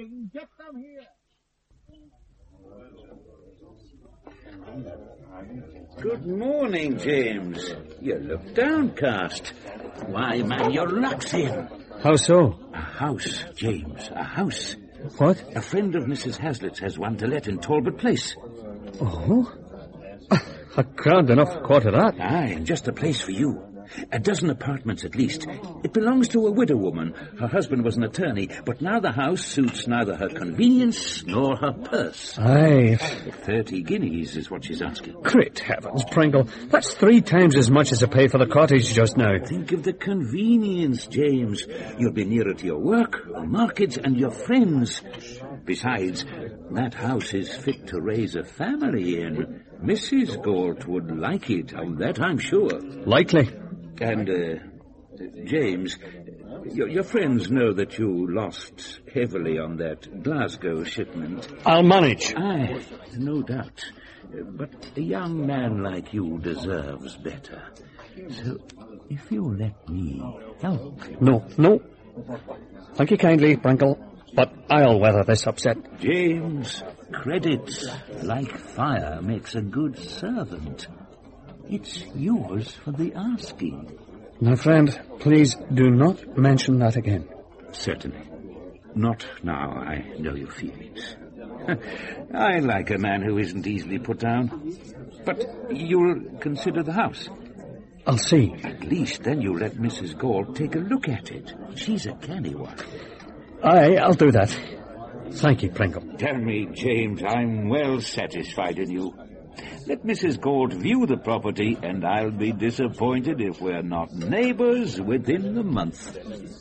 M: Good morning, James. You look downcast. Why, man, your luck's in.
D: How so?
M: A house, James, a house.
D: What?
M: A friend of Missus Hazlitt's has one to let in Talbot Place.
D: Oh? A grand enough quarter that.
M: Aye, and just a place for you. A dozen apartments at least. It belongs to a widow woman. Her husband was an attorney, but now the house suits neither her convenience nor her purse.
D: Aye.
M: Thirty guineas is what she's asking.
D: Great heavens, Pringle. That's three times as much as I pay for the cottage just now.
M: Think of the convenience, James. You'll be nearer to your work, your markets, and your friends. Besides, that house is fit to raise a family in. Missus Galt would like it, of that I'm sure.
D: Likely.
M: And, uh, James, your, your friends know that you lost heavily on that Glasgow shipment.
D: I'll manage.
M: Aye, no doubt. But a young man like you deserves better. So, if you'll let me help.
D: No, no. Thank you kindly, Pringle, but I'll weather this upset.
M: James, credit, like fire, makes a good servant. It's yours for the asking.
D: My friend, please do not mention that again.
M: Certainly. Not now, I know your feelings. I like a man who isn't easily put down. But you'll consider the house?
D: I'll see.
M: At least then you'll let Missus Galt take a look at it. She's a canny one.
D: Aye, I'll do that. Thank you, Pringle.
M: Tell me, James, I'm well satisfied in you. Let Missus Galt view the property, and I'll be disappointed if we're not neighbors within the month.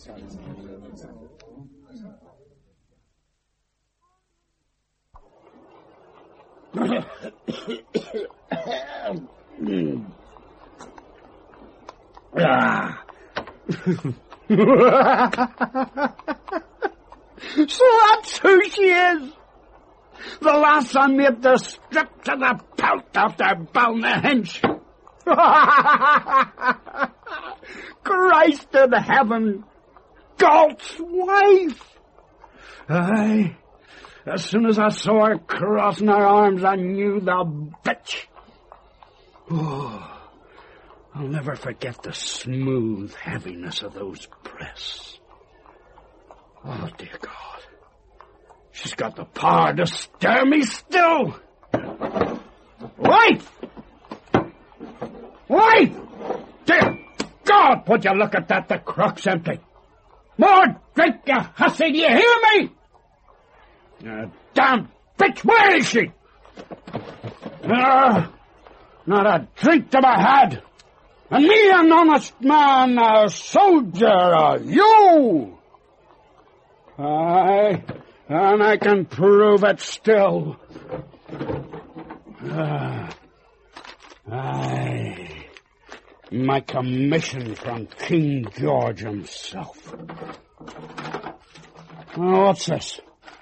E: Ah. So that's who she is. The lass I made the strip to the pelt after Balnahinch. Christ in heaven, Galt's wife. Aye, as soon as I saw her crossing her arms, I knew the bitch. Oh, I'll never forget the smooth heaviness of those breasts. Oh, dear God. She's got the power to stir me still. Wife! Wife! Dear God, would you look at that? The crock's empty. More drink, you hussy, do you hear me? Uh, damn bitch, where is she? Uh, not a drink to my head. And me an honest man, a soldier, a you. Aye. And I can prove it still. Ah, aye. My commission from King George himself. Oh, what's this?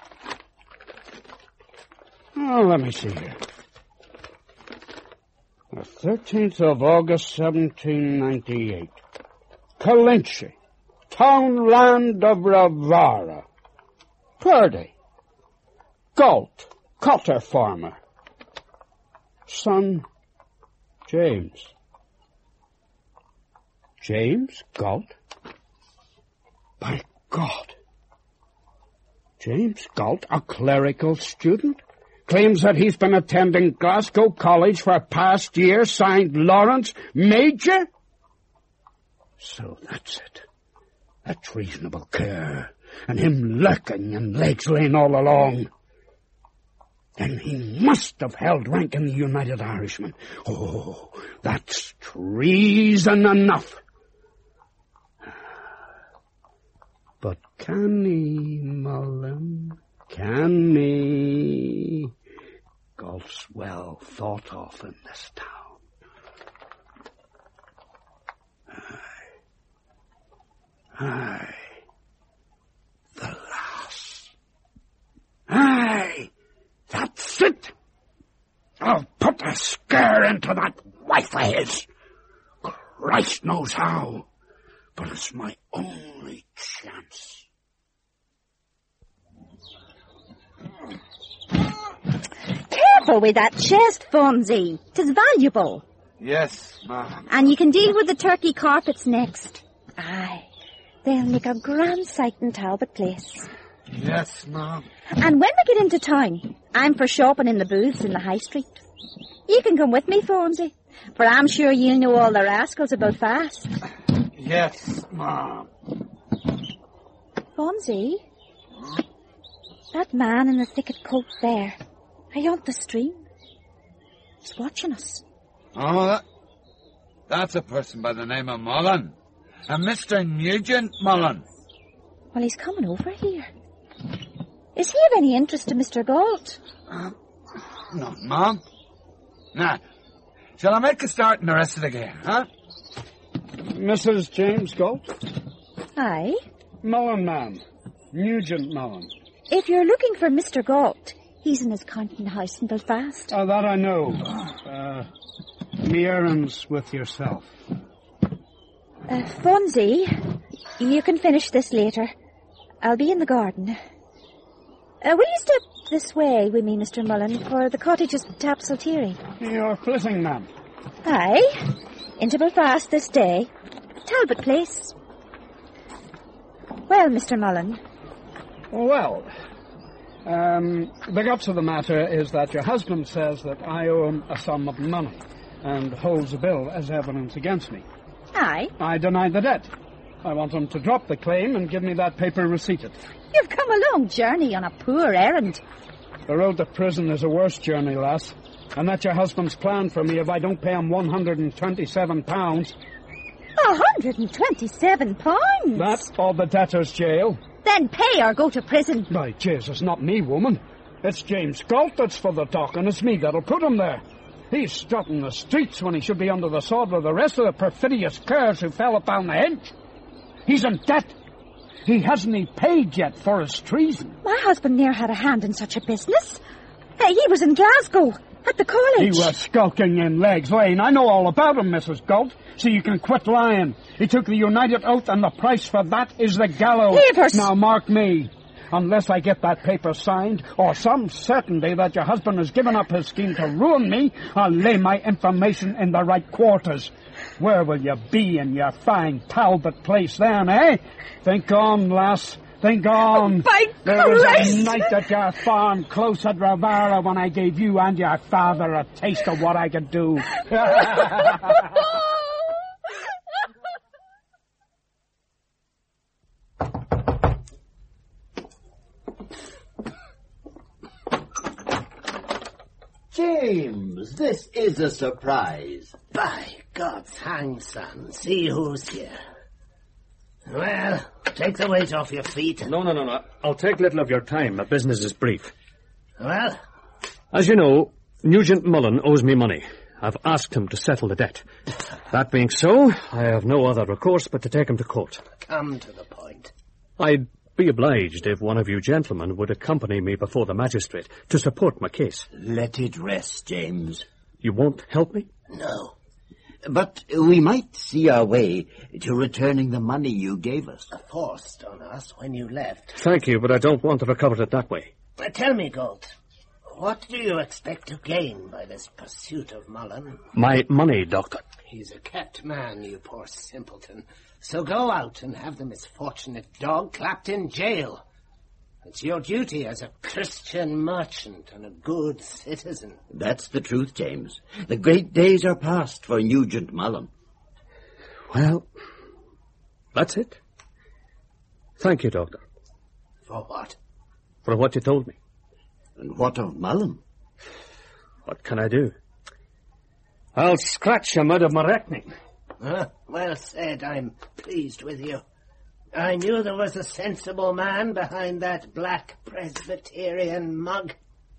E: Oh, let me see here. The thirteenth of August, seventeen ninety-eight. Calinchi, townland of Ravara. Purdy, Galt, cotter farmer. Son, James. James Galt? By God. James Galt, a clerical student, claims that he's been attending Glasgow College for past year, signed Lawrence Major? So that's it. A treasonable cur, and him lurking in Legs Lane all along. Then he must have held rank in the United Irishmen. Oh, that's treason enough. But can he, Mullen? Can he? Galt's well thought of in this town. Aye. Aye. The lass. Aye. That's it. I'll put a scare into that wife of his. Christ knows how. But it's my only chance.
G: Careful with that chest, Fonzie. 'Tis valuable.
Q: Yes, ma'am.
G: And you can deal with the turkey carpets next. Aye. They'll make a grand sight in Talbot Place.
Q: Yes, ma'am.
G: And when we get into town, I'm for shopping in the booths in the high street. You can come with me, Fonzie, for I'm sure you'll know all the rascals about fast.
Q: Yes, ma'am.
G: Fonzie, that man in the thicket coat there, ayont the stream, he's watching us.
Q: Oh, that, that's a person by the name of Mullen. A Mister Nugent Mullen.
G: Well, he's coming over here. Is he of any interest to Mister Galt?
Q: Uh, no, ma'am. Nah. Shall I make a start in the rest of the game, huh?
E: Missus James Galt?
G: Aye.
E: Mullen, ma'am. Nugent Mullen.
G: If you're looking for Mister Galt, he's in his counting house in Belfast.
E: Oh, that I know. Uh, me errands with yourself.
G: Uh, Fonzie, you can finish this later. I'll be in the garden. Uh, will you step this way with me, Mister Mullen, for the cottage is Tapsaltiri?
E: You're flitting, ma'am.
G: Aye. Into Belfast this day. Talbot Place. Well, Mister Mullen.
E: Well, um, the guts of the matter is that your husband says that I owe him a sum of money and holds a bill as evidence against me.
G: Aye.
E: I deny the debt. I want him to drop the claim and give me that paper receipted.
G: You've come a long journey on a poor errand.
E: The road to prison is a worse journey, lass. And that's your husband's plan for me if I don't pay him one hundred and twenty-seven pounds.
G: A hundred and twenty-seven pounds?
E: That's all the debtor's jail.
G: Then pay or go to prison.
E: By Jesus, not me, woman. It's James Galt that's for the talk, and it's me that'll put him there. He's strutting the streets when he should be under the sword with the rest of the perfidious curs who fell upon the hinge. He's in debt. He hasn't he paid yet for his treason.
G: My husband ne'er had a hand in such a business. Hey, he was in Glasgow, at the college.
E: He was skulking in Legs Lane. I know all about him, Missus Galt, so you can quit lying. He took the United Oath, and the price for that is the gallows.
G: Papers.
E: Now, mark me. Unless I get that paper signed, or some certainty that your husband has given up his scheme to ruin me, I'll lay my information in the right quarters. Where will you be in your fine Talbot Place then, eh? Think on, lass. Think on.
G: Oh, by
E: there was
G: Christ.
E: a night at your farm close at Ravara when I gave you and your father a taste of what I could do.
O: James, this is a surprise.
K: By God's hang, son, see who's here. Well, take the weight off your feet.
D: No, no, no, no. I'll take little of your time. My business is brief.
K: Well?
D: As you know, Nugent Mullen owes me money. I've asked him to settle the debt. That being so, I have no other recourse but to take him to court.
K: Come to the point.
D: I'd be obliged if one of you gentlemen would accompany me before the magistrate to support my case.
O: Let it rest, James.
D: You won't help me?
O: No. But we might see our way to returning the money you gave us.
K: Forced on us when you left.
D: Thank you, but I don't want to recover it that way.
K: Uh, tell me, Galt, what do you expect to gain by this pursuit of Mullen?
D: My money, Doctor.
K: He's a kept man, you poor simpleton. So go out and have the misfortunate dog clapped in jail. It's your duty as a Christian merchant and a good citizen.
O: That's the truth, James. The great days are past for Nugent Mullen.
D: Well, that's it. Thank you, Doctor.
K: For what?
D: For what you told me.
O: And what of Mullen?
D: What can I do? I'll scratch him out of my reckoning.
K: Uh, well said. I'm pleased with you. I knew there was a sensible man behind that black Presbyterian mug.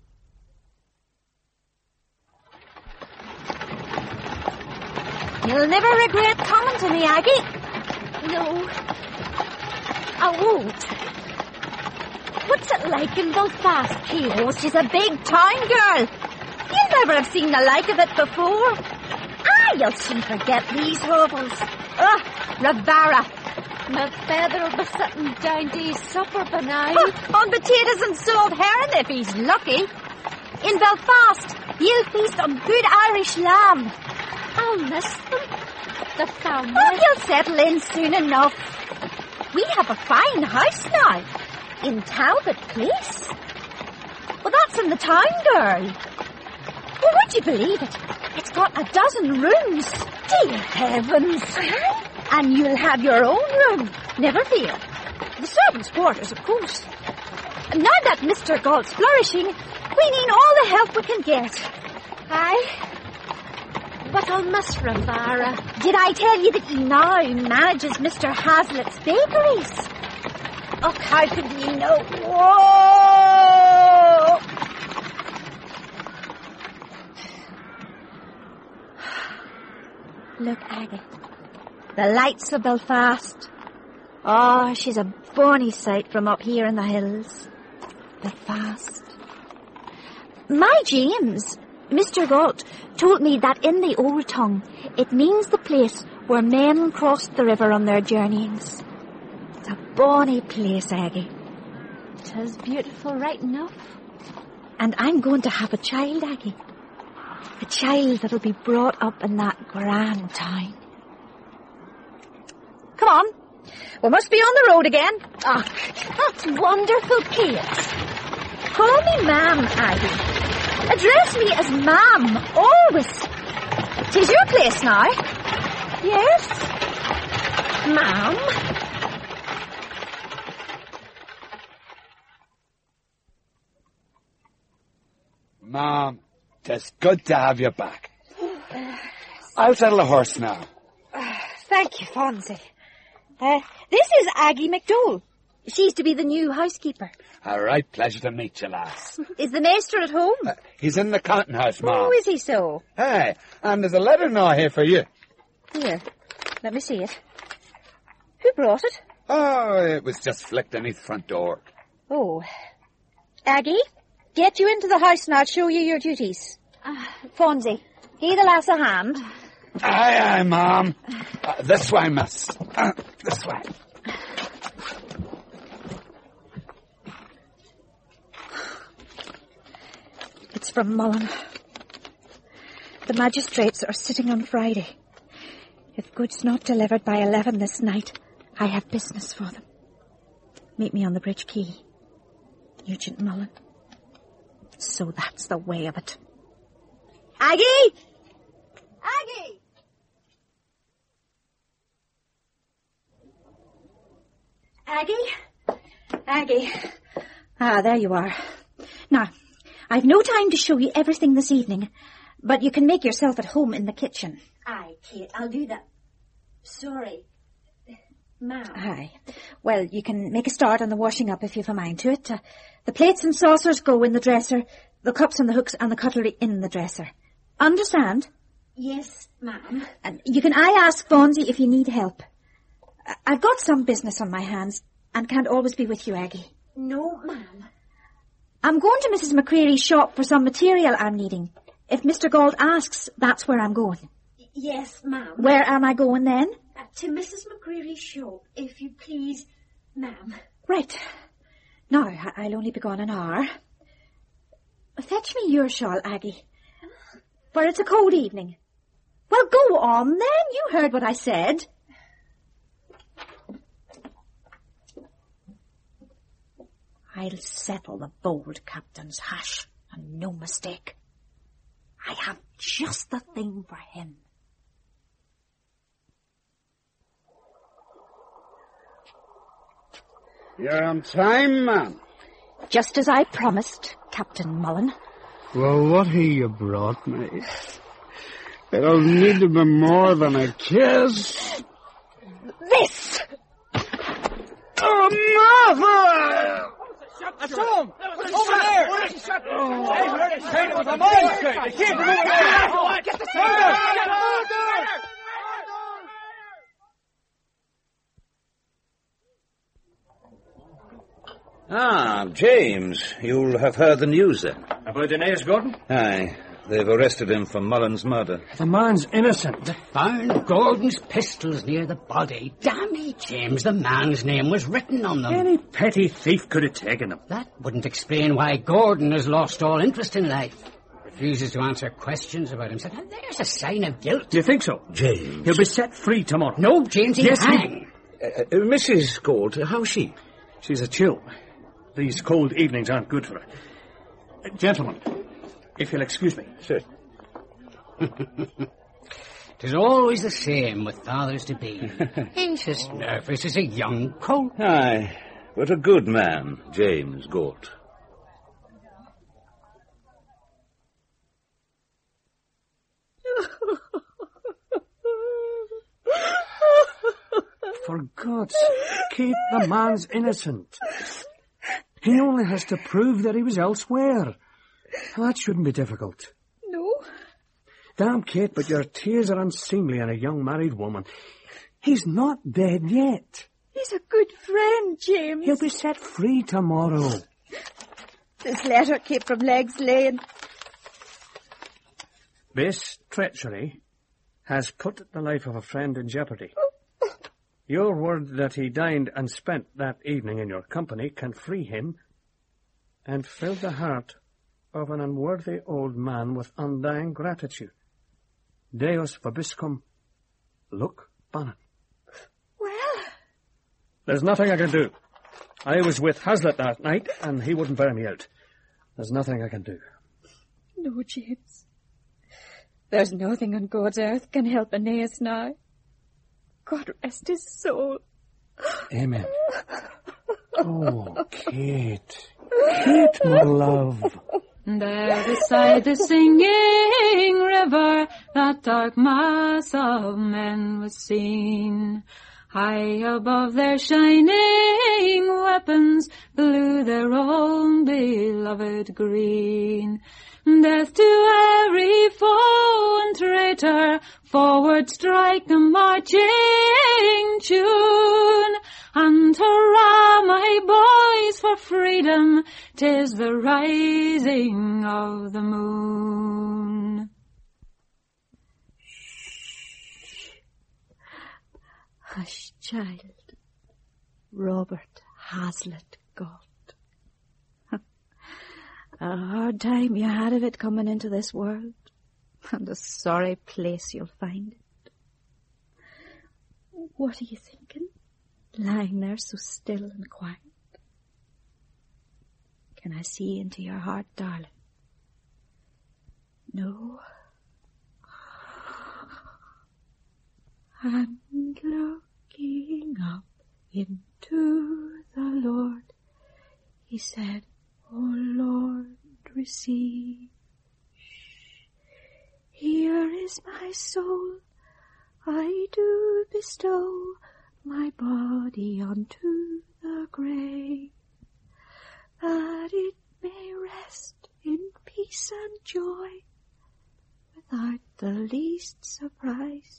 G: You'll never regret coming to me, Aggie. No, I won't. What's it like in Belfast, Kate? Oh, she's a big town girl. You'll never have seen the like of it before. Ah, you'll soon forget these hovels. Ugh, Ravara.
R: My father'll be sitting down to his supper benight.
G: On potatoes and salt herring if he's lucky. In Belfast, he'll feast on good Irish lamb.
R: I'll miss them. The family.
G: Oh, you'll settle in soon enough. We have a fine house now. In Talbot Place. Well, that's in the town, girl. Well, would you believe it? It's got a dozen rooms. Dear heavens. And you'll have your own room. Never fear. The servants' quarters, of course. And now that Mister Galt's flourishing, we need all the help we can get.
R: Aye. But I'll miss Ravara.
G: Did I tell you that he now manages Mister Hazlitt's bakeries? Oh, how could you know? Whoa! Look, Aggie. The lights of Belfast. Oh, she's a bonny sight from up here in the hills. Belfast. My James, Mister Galt, told me that in the old tongue, it means the place where men crossed the river on their journeyings. It's a bonny place, Aggie.
R: 'Tis beautiful right enough.
G: And I'm going to have a child, Aggie. A child that'll be brought up in that grand town. Come on. We must be on the road again. Ah, oh, that's wonderful, Kate. Call me Ma'am, Aggie. Address me as Ma'am, always. 'Tis your place now. Yes? Ma'am?
Q: Ma'am, 'tis good to have you back. I'll saddle a horse now.
G: Uh, thank you, Fonzie. Uh, this is Aggie McDowell. She's to be the new housekeeper.
Q: A right pleasure to meet you, lass.
G: Is the maester at home?
Q: Uh, he's in the counting house, ma'am.
G: Oh, is he so?
Q: Hey, and there's a letter now here for you.
G: Here, let me see it. Who brought it?
Q: Oh, it was just flicked beneath the front door.
G: Oh. Aggie, get you into the house and I'll show you your duties. Uh, Fonzie, he the lass a hand.
Q: Aye, aye, ma'am. Uh, this way, miss. Uh, this way.
G: It's from Mullen. The magistrates are sitting on Friday. If goods not delivered by eleven this night, I have business for them. Meet me on the Bridge Quay. Nugent Mullen. So that's the way of it. Aggie! Aggie! Aggie? Aggie. Ah, there you are. Now, I've no time to show you everything this evening, but you can make yourself at home in the kitchen.
R: Aye, Kate, I'll do that. Sorry. Ma'am.
G: Aye. Well, you can make a start on the washing up if you've a mind to it. Uh, the plates and saucers go in the dresser, the cups and the hooks and the cutlery in the dresser. Understand?
R: Yes, ma'am.
G: And you can I ask Fonzie if you need help. I've got some business on my hands and can't always be with you, Aggie.
R: No, ma'am.
G: I'm going to Missus McCreary's shop for some material I'm needing. If Mister Galt asks, that's where I'm going.
R: Yes, ma'am.
G: Where am I going then?
R: Uh, to Missus McCreary's show, if you please, ma'am.
G: Right. Now, I- I'll only be gone an hour. Fetch me your shawl, Aggie. For it's a cold evening. Well, go on then. You heard what I said. I'll settle the bold captain's hash, and no mistake. I have just the thing for him.
E: You're on time, man.
G: Just as I promised, Captain Mullen.
E: Well, what have you brought me? It'll need to be more than a kiss.
G: This!
E: Oh, Martha!
F: I saw him! Over there! Oh. I heard it saying it was a monster! They came from over there! Get the sailor! Get the sailor!
M: Ah, James, you'll have heard the news then.
D: About Aeneas Gordon?
M: Aye, they've arrested him for Mullen's murder.
D: The man's innocent.
N: They found Gordon's pistols near the body. Damn me, James, the man's name was written on them.
D: Any petty thief could have taken them.
N: That wouldn't explain why Gordon has lost all interest in life. Refuses to answer questions about himself. And there's a sign of guilt.
D: Do you think so?
M: James.
D: He'll be set free tomorrow.
N: No, James, he'll
D: yes,
N: hang.
M: Uh, uh, Missus Galt, how's she?
D: She's a chill. These cold evenings aren't good for her. Uh, gentlemen, if you'll excuse me.
M: Sir.
N: Tis always the same with fathers-to-be. He's as nervous as a young colt.
M: Aye, but a good man, James Galt.
D: For God's sake, Kate, the man's innocent. He only has to prove that he was elsewhere. That shouldn't be difficult.
G: No.
D: Damn, Kate, but your tears are unseemly in a young married woman. He's not dead yet.
G: He's a good friend, James.
D: He'll be set free tomorrow.
G: This letter came from Legs Lane.
D: This treachery has put the life of a friend in jeopardy. Your word that he dined and spent that evening in your company can free him and fill the heart of an unworthy old man with undying gratitude. Deus vobiscum, Luke Bannon.
G: Well?
D: There's nothing I can do. I was with Hazlitt that night, and he wouldn't bear me out. There's nothing I can do.
G: No, James. There's nothing on God's earth can help Aeneas now. God rest his soul.
D: Amen. Oh, Kate. Kate, my love.
H: There beside the singing river, that dark mass of men was seen. High above their shining weapons blew their own beloved green. Death to every foe and traitor, forward strike the marching tune. And hurrah, my boys, for freedom, 'tis the rising of the moon.
G: Hush, child. Robert Hazlitt Galt. A hard time you had of it coming into this world, and a sorry place you'll find it. What are you thinking, lying there so still and quiet? Can I see into your heart, darling? No. And looking up into the Lord, he said, "O Lord, receive. Shh. Here is my soul. I do bestow my body unto the grave, that it may rest in peace and joy, without the least surprise,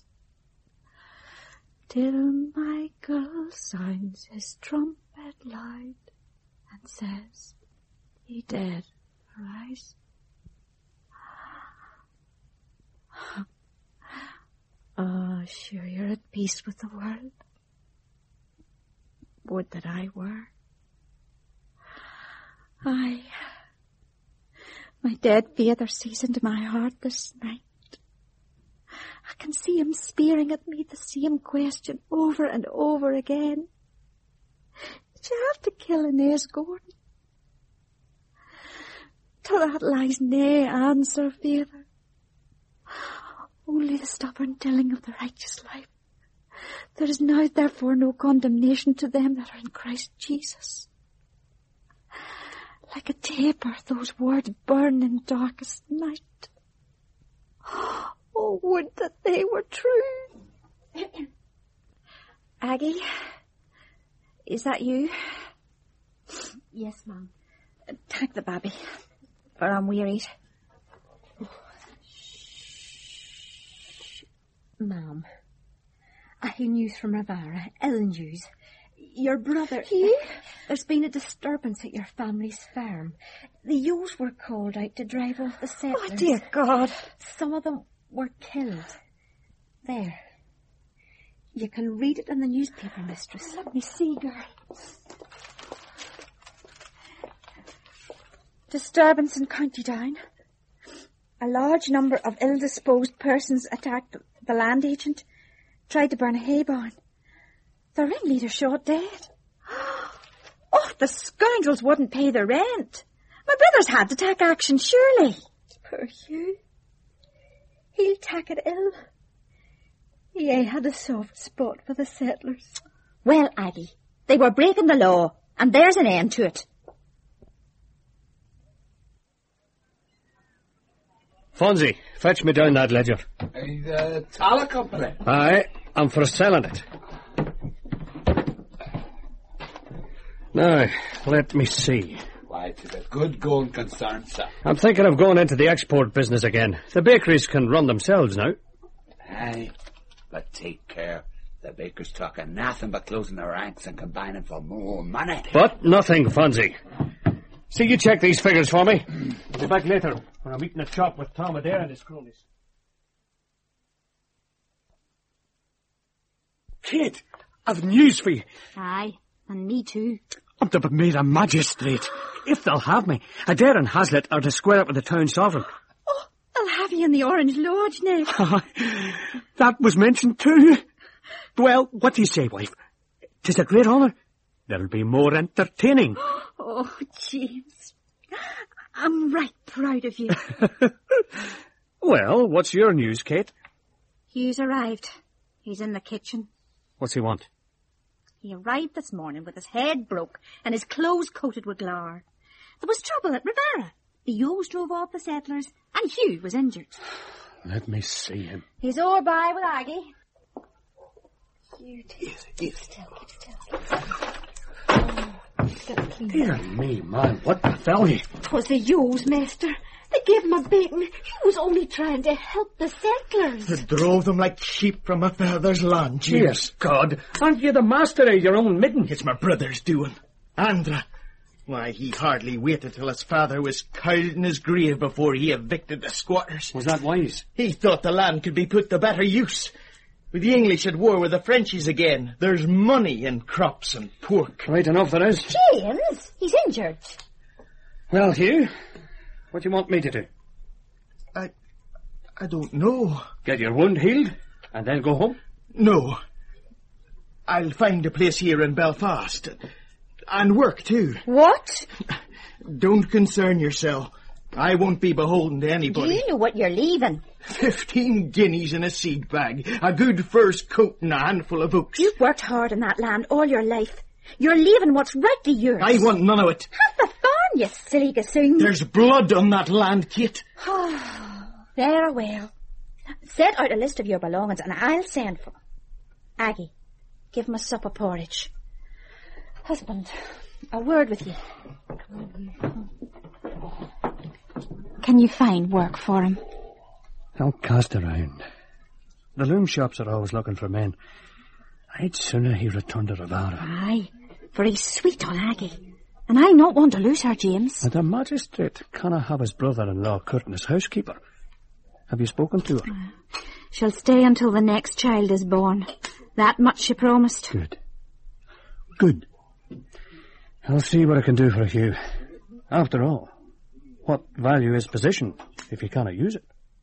G: till Michael sounds his trumpet loud and says, He dead arise." Oh, sure, you're at peace with the world. Would that I were. I... My dead father sees into my heart this night. I can see him spearing at me the same question over and over again. Did you have to kill Inez Gordon? To that lies nae answer, father. Only the stubborn telling of the righteous life. There is now therefore no condemnation to them that are in Christ Jesus. Like a taper, those words burn in darkest night. Oh, would that they were true. Aggie, is that you?
R: Yes, Mum.
G: Take the baby, for I'm wearied.
R: Mum, I hear news from Rivara, ill news. Your brother...
G: You?
R: There's been a disturbance at your family's farm. The ewes were called out to drive off the settlers.
G: Oh, dear God.
R: Some of them were killed. There. You can read it in the newspaper, mistress.
G: Let me see, girl. Disturbance in County Down. A large number of ill-disposed persons attacked the land agent, tried to burn a hay barn. The ringleader shot dead. Oh, the scoundrels wouldn't pay the rent. My brother's had to take action, surely.
R: Poor Hugh. He'll take it ill. He had a soft spot for the settlers.
G: Well, Aggie, they were breaking the law, and there's an end to it.
D: Fonzie, fetch me down that ledger.
Q: The Tala Company.
D: Aye, I'm for selling it. Now, let me see.
Q: Why, it's a good going concern, sir.
D: I'm thinking of going into the export business again. The bakeries can run themselves now.
Q: Aye, but take care. The bakers talking nothing but closing their ranks and combining for more money.
D: But nothing, Fonzie. See, you check these figures for me. I'll be back later when I'm eating a chop with Tom Adair and his cronies.
S: Kate, I've news for you.
G: Aye, and me too.
S: I'm to be made a magistrate, if they'll have me. Adair and Hazlitt are to square up with the town sovereign.
G: Oh, I'll have you in the Orange Lodge now.
S: That was mentioned too. Well, what do you say, wife? 'Tis a great honour. There'll be more entertaining.
G: Oh, James, I'm right proud of you.
D: Well, what's your news, Kate?
G: Hugh's arrived. He's in the kitchen.
D: What's he want?
G: He arrived this morning with his head broke and his clothes coated with glaur. There was trouble at Rivara. The ewes drove off the settlers and Hugh was injured.
D: Let me see him.
G: He's all by with Aggie.
R: Hugh, yes, yes. Still, keep still.
D: Dear me, man, what befell he?
R: 'Twas the ewes, master. They gave him a beating. He was only trying to help the settlers.
L: They drove them like sheep from a father's land,
D: Dears God, aren't you the master of your own midden?
L: It's my brother's doing. Andra. Why, he hardly waited till his father was cowled in his grave before he evicted the squatters.
D: Was that wise?
L: He thought the land could be put to better use. With the English at war with the Frenchies again, there's money in crops and pork.
D: Right enough there is.
G: James, he's injured.
D: Well, Hugh, what do you want me to do?
L: I... I don't know.
D: Get your wound healed, and then go home?
L: No. I'll find a place here in Belfast. And work, too.
G: What?
L: Don't concern yourself. I won't be beholden to anybody.
G: Do you know what you're leaving?
L: Fifteen guineas in a seed bag, a good first coat and a handful of books.
G: You've worked hard in that land all your life. You're leaving what's rightly yours.
L: I want none of it.
G: Have the farm, you silly gossoon.
L: There's blood on that land, Kate.
G: Very well. Set out a list of your belongings and I'll send for them. Aggie, give him a sup of porridge. Husband, a word with you. Can you find work for him?
D: I'll cast around. The loom shops are always looking for men. I'd sooner he returned to Rivara.
G: Aye, for he's sweet on Aggie. And I not want to lose her, James.
D: And the magistrate cannot have his brother-in-law Curtin as housekeeper. Have you spoken to her?
G: Uh,
R: She'll stay until the next child is born. That much she promised.
D: Good. Good. I'll see what I can do for Hugh. After all, what value is position if you cannot use it?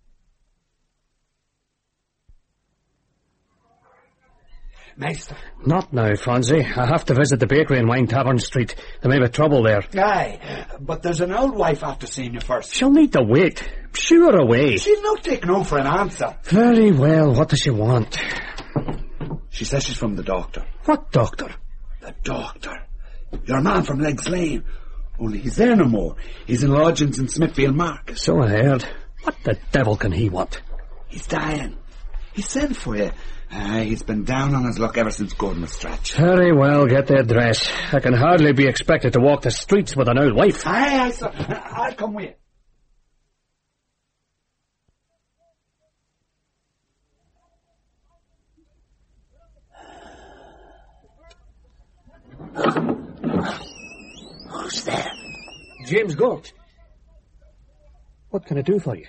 L: Maester.
D: Not now, Fonzie. I have to visit the bakery in Wine Tavern Street. There may be trouble there.
L: Aye, but there's an old wife after seeing you first.
D: She'll need to wait. Sure away.
L: She'll not take no for an answer.
D: Very well. What does she want?
L: She says she's from the doctor.
D: What doctor?
L: The doctor. Your man from Legs Lane. Only he's there no more. He's in lodgings in Smithfield Market.
D: So I heard. What the devil can he want?
L: He's dying. He sent for you. Aye, he's been down on his luck ever since Gordon was stretched.
D: Very well, get the address. I can hardly be expected to walk the streets with an old wife.
L: Aye, aye, sir. I'll come with
K: you. Who's there?
D: James Galt. What can I do for you?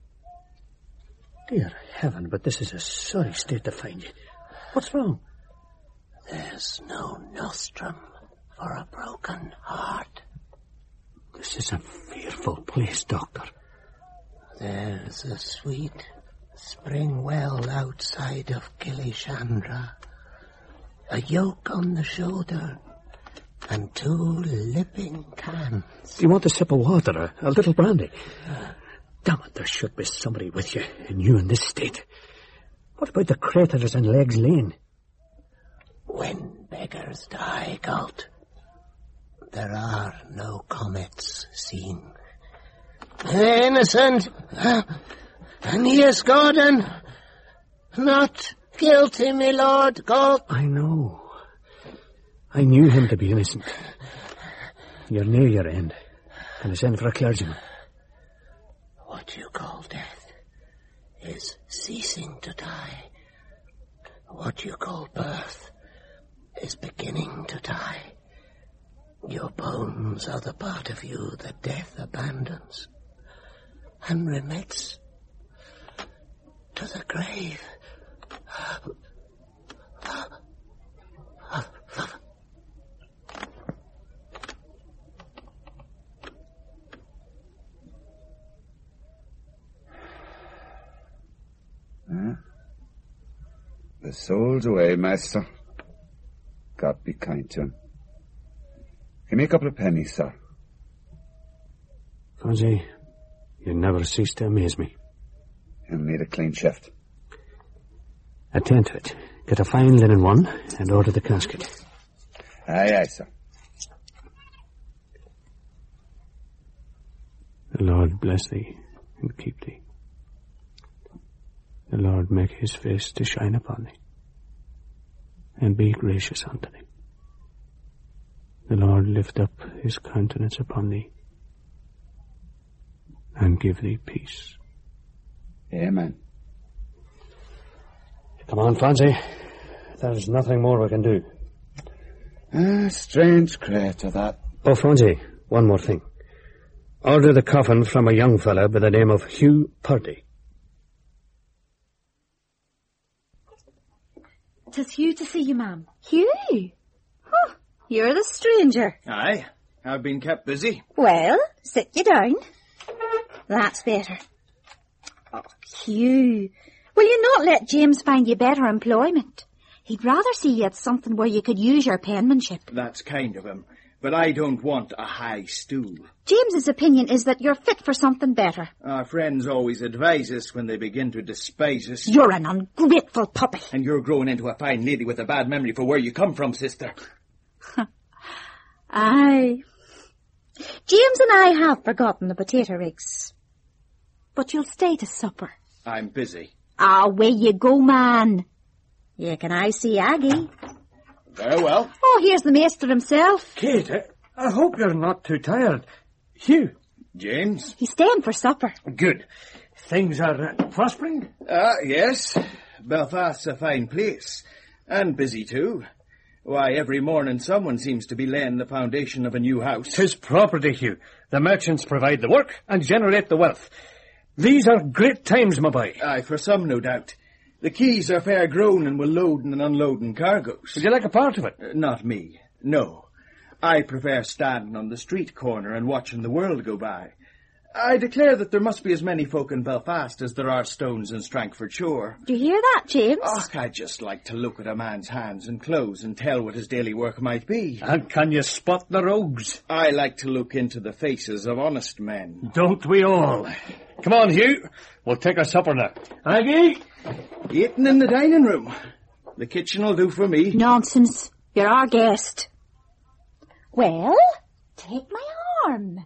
D: Dear heaven, but this is a sorry state to find you. What's wrong?
K: There's no nostrum for a broken heart.
D: This is a fearful place, Doctor.
K: There's a sweet spring well outside of Kilishandra. A yoke on the shoulder and two lipping cans.
D: You want a sip of water, a, a little brandy? Uh, Damn it, there should be somebody with you, and you in this state. What about the craters in Legs Lane?
K: When beggars die, Galt, there are no comets seen. Innocent, Aeneas Gordon, not guilty, my lord, Galt.
D: I know. I knew him to be innocent. You're near your end. Can I send for a clergyman?
K: What you call death is ceasing to die. What you call birth is beginning to die. Your bones are the part of you that death abandons and remits to the grave.
Q: Huh? The soul's away, master. God be kind to him. Give me a couple of pennies, sir.
D: Fonzie, you never cease to amaze me.
Q: He'll need a clean shift.
D: Attend to it. Get a fine linen one and order the casket.
Q: Aye, aye, sir.
D: The Lord bless thee and keep thee. The Lord make his face to shine upon thee, and be gracious unto thee. The Lord lift up his countenance upon thee, and give thee peace.
Q: Amen.
D: Come on, Fonzie. There's nothing more we can do.
Q: Ah, strange creature, that.
D: Oh, Fonzie, one more thing. Order the coffin from a young fella by the name of Hugh Purdy.
R: 'Tis Hugh to see you, ma'am. Hugh? Oh, you're the stranger.
T: Aye, I've been kept busy.
R: Well, sit you down. That's better. Oh, Hugh, will you not let James find you better employment? He'd rather see you at something where you could use your penmanship.
T: That's kind of him, but I don't want a high stool.
R: James's opinion is that you're fit for something better.
T: Our friends always advise us when they begin to despise us.
R: You're an ungrateful puppy.
T: And you're growing into a fine lady with a bad memory for where you come from, sister.
R: Aye. James and I have forgotten the potato rigs. But you'll stay to supper.
T: I'm busy.
R: Ah, away you go, man. Yeah, can I see Aggie?
T: Very well.
R: Oh, here's the maester himself.
D: Kate, I hope you're not too tired. Hugh.
T: James?
R: He's staying for supper.
D: Good. Things are uh, prospering?
T: Ah, uh, yes. Belfast's a fine place. And busy, too. Why, every morning someone seems to be laying the foundation of a new house.
D: 'Tis property, Hugh. The merchants provide the work and generate the wealth. These are great times, my boy.
T: Aye, for some, no doubt. The Keys are fair grown and will loading and unloading cargoes.
D: Would you like a part of it?
T: Uh, not me, no. I prefer standing on the street corner and watching the world go by. I declare that there must be as many folk in Belfast as there are stones in Strangford Shore.
R: Do you hear that, James?
T: Oh, I just like to look at a man's hands and clothes and tell what his daily work might be.
D: And can you spot the rogues?
T: I like to look into the faces of honest men.
D: Don't we all? Come on, Hugh. We'll take our supper now. Aggie?
T: Eating in the dining room. The kitchen will do for me.
R: Nonsense. You're our guest. Well, take my arm.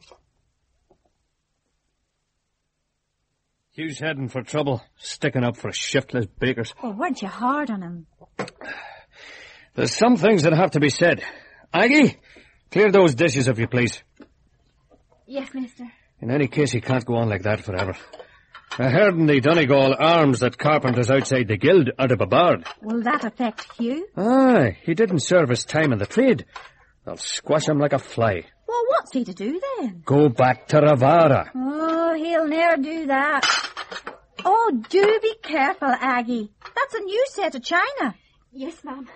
D: Hugh's heading for trouble, sticking up for shiftless bakers.
R: Oh, weren't you hard on him?
D: There's some things that have to be said. Aggie, clear those dishes if you please.
G: Yes, mister.
D: In any case, he can't go on like that forever. I heard in the Donegal Arms that carpenters outside the guild are to be barred.
R: Will that affect Hugh?
D: Aye, he didn't serve his time in the trade. They'll squash him like a fly.
R: Well, what's he to do then?
D: Go back to Ravara.
R: Oh, he'll ne'er do that. Oh, do be careful, Aggie. That's a new set of china.
G: Yes, ma'am.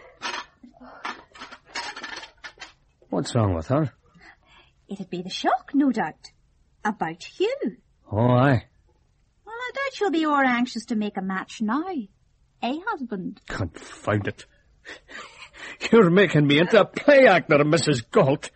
D: What's wrong with her?
R: It'd be the shock, no doubt. About Hugh.
D: Oh, aye.
R: Well, I doubt she'll be more anxious to make a match now. Eh, husband?
D: Confound it. You're making me into a play actor, Missus Galt.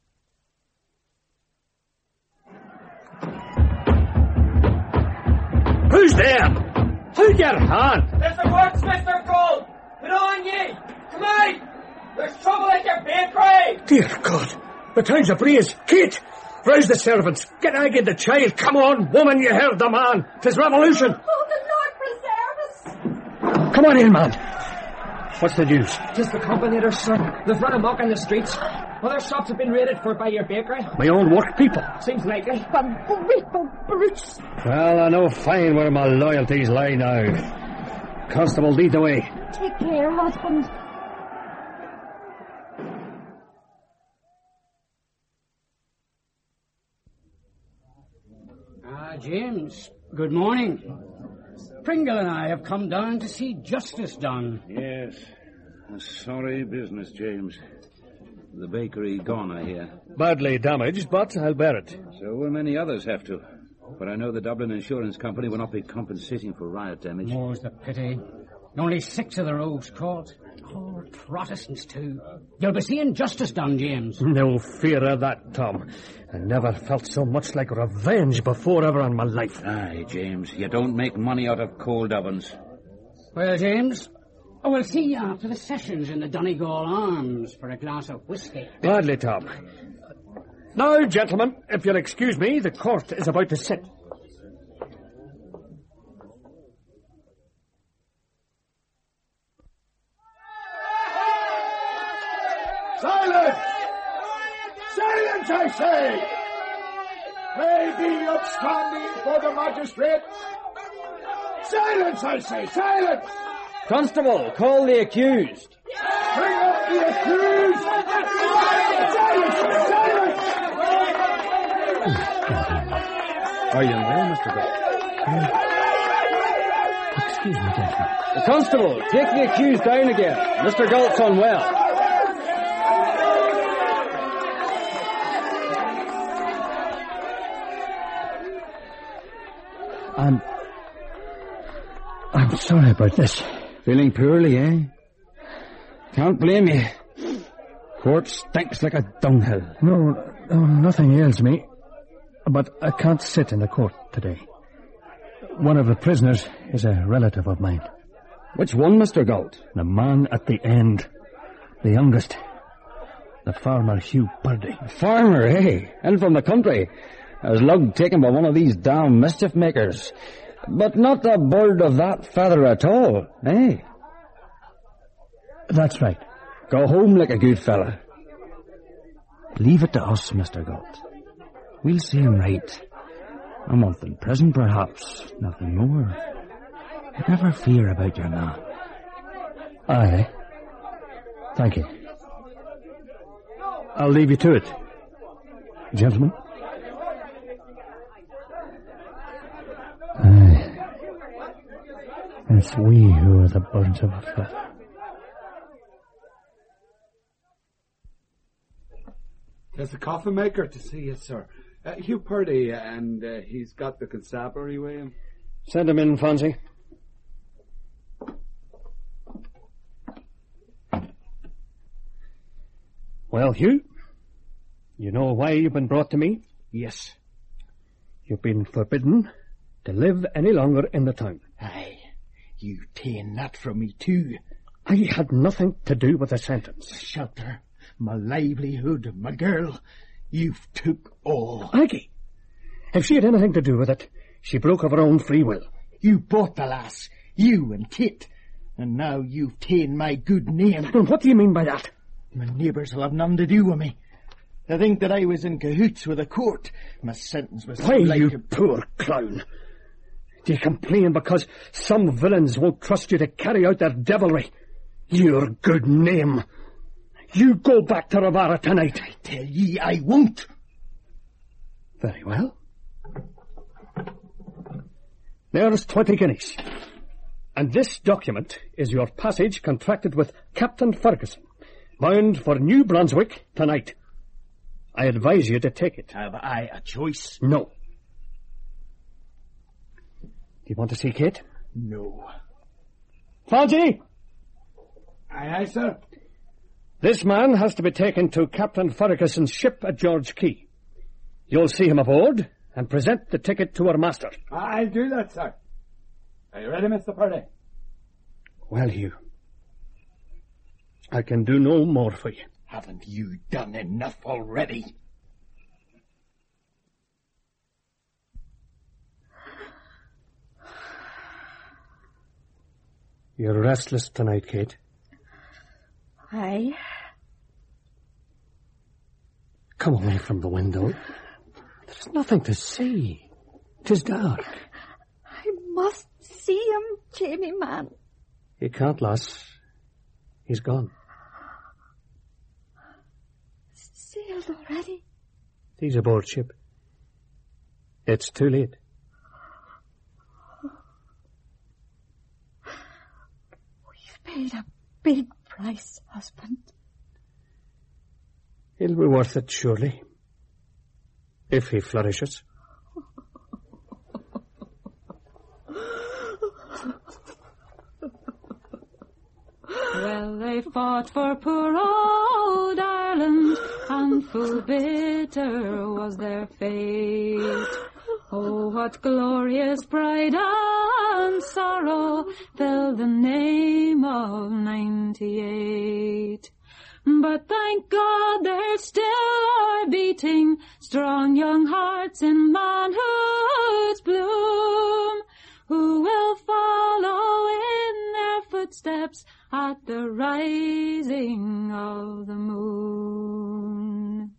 D: Who's there? Hold your hand.
I: Mister Works, Mister Gold! Get on ye! Come on! There's trouble at your bakery!
D: Dear God, the town's ablaze. Kate, rouse the servants. Get Aggie the child. Come on, woman, you heard the man. 'Tis revolution.
G: Oh, the Lord preserve us!
D: Come on in, man. What's the news?
P: Just the combinators, sir. They've run amok in the streets. Other shops have been raided for by your bakery.
D: My own work people.
P: Seems likely.
R: Ungrateful brutes.
D: Well, I know fine where my loyalties lie now. Constable, lead the way.
R: Take care, husband.
N: Ah, James, good morning. Pringle and I have come down to see justice done.
M: Yes. A sorry business, James. The bakery gone, I hear.
D: Badly damaged, but I'll bear it.
M: So will many others have to. But I know the Dublin Insurance Company will not be compensating for riot damage.
N: More's the pity. Only six of the rogues caught. Oh, Protestants, too. You'll be seeing justice done, James.
D: No fear of that, Tom. I never felt so much like revenge before ever in my life.
M: Aye, James, you don't make money out of cold ovens.
N: Well, James, I will see you after the sessions in the Donegal Arms for a glass of whiskey.
D: Gladly, Tom. Now, gentlemen, if you'll excuse me, the court is about to sit.
L: Silence! Silence, I say! Pray be upstanding for the magistrate. Silence, I say, silence!
F: Constable, call the accused.
L: Bring up the accused! Silence, silence!
D: Are you there, Mister Galt? Excuse me, gentlemen.
F: Constable, take the accused down again. Mister Galt's unwell.
D: I'm... I'm sorry about this.
M: Feeling poorly, eh? Can't blame you. Court stinks like a dunghill.
D: No, no, nothing ails me. But I can't sit in the court today. One of the prisoners is a relative of mine.
M: Which one, Mister Galt?
D: The man at the end. The youngest. The farmer Hugh Purdy.
M: Farmer, eh? And from the country. I was lugged taken by one of these damn mischief makers. But not a bird of that feather at all, eh?
D: That's right.
M: Go home like a good fella.
D: Leave it to us, Mister Galt. We'll see him right. A month in prison, perhaps. Nothing more. But never fear about your man. Aye. Thank you. I'll leave you to it. Gentlemen. Aye. It's we who are the birds of a feather.
Q: There's a coffin maker to see you, sir. Uh, Hugh Purdy, and uh, he's got the constabulary with him.
D: Send him in, Fonzie. Well, Hugh, you know why you've been brought to me?
S: Yes.
D: You've been forbidden to live any longer in the town.
S: Aye, you ta'en that from me too.
D: I had nothing to do with the sentence.
S: Shelter, my livelihood, my girl, you've took all.
D: Aggie, if she had anything to do with it, she broke of her own free will.
S: You bought the lass, you and Kit, and now you've ta'en my good name.
D: And what do you mean by that?
S: My neighbours will have none to do with me. They think that I was in cahoots with the court. My sentence was...
D: Why,
S: like
D: you
S: a...
D: poor clown. Do you complain because some villains won't trust you to carry out their devilry? Your good name. You go back to Ravara tonight.
S: I tell ye I won't.
D: Very well. There's twenty guineas. And this document is your passage contracted with Captain Ferguson, bound for New Brunswick tonight. I advise you to take it.
S: Have I a choice?
D: No. Do you want to see Kate?
S: No.
D: Fonzie!
Q: Aye, aye, sir.
D: This man has to be taken to Captain Ferguson's ship at George Quay. You'll see him aboard and present the ticket to our master.
Q: I'll do that, sir. Are you ready, Mister Purdy?
D: Well, Hugh, I can do no more for you.
S: Haven't you done enough already?
D: You're restless tonight, Kate.
R: Aye.
D: Come away from the window. There's nothing to see. 'Tis dark.
R: I must see him, Jamie, man.
D: He can't, lass. He's gone.
R: Sailed already?
D: He's aboard ship. It's too late.
R: We've paid a big price, husband.
D: He'll be worth it, surely. If he flourishes.
H: Well, they fought for poor old Ireland, and full bitter was their fate. Oh, what glorious pride and sorrow filled the name of ninety-eight. But thank God there's still are beating strong young hearts in manhood's bloom, who will follow in their footsteps at the rising of the moon.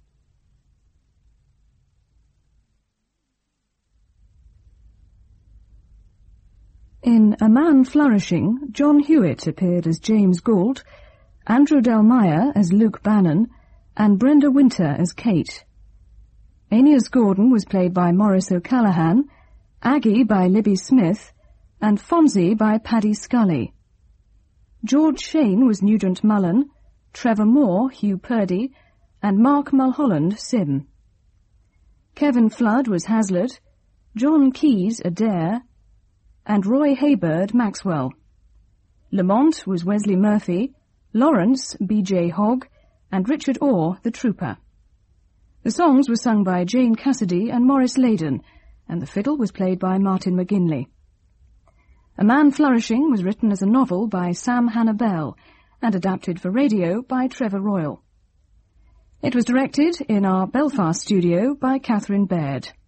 B: In A Man Flourishing, John Hewitt appeared as James Galt, Andrew Delmeyer as Luke Bannon, and Brenda Winter as Kate. Aeneas Gordon was played by Maurice O'Callaghan, Aggie by Libby Smith, and Fonzie by Paddy Scully. George Shane was Nugent Mullen, Trevor Moore, Hugh Purdy, and Mark Mulholland, Sim. Kevin Flood was Hazlitt, John Keyes, Adair, and Roy Haybird, Maxwell. Lamont was Wesley Murphy, Lawrence, B J Hogg, and Richard Orr, the trooper. The songs were sung by Jane Cassidy and Maurice Leyden, and the fiddle was played by Martin McGinley. A Man Flourishing was written as a novel by Sam Hannah Bell and adapted for radio by Trevor Royal. It was directed in our Belfast studio by Catherine Baird.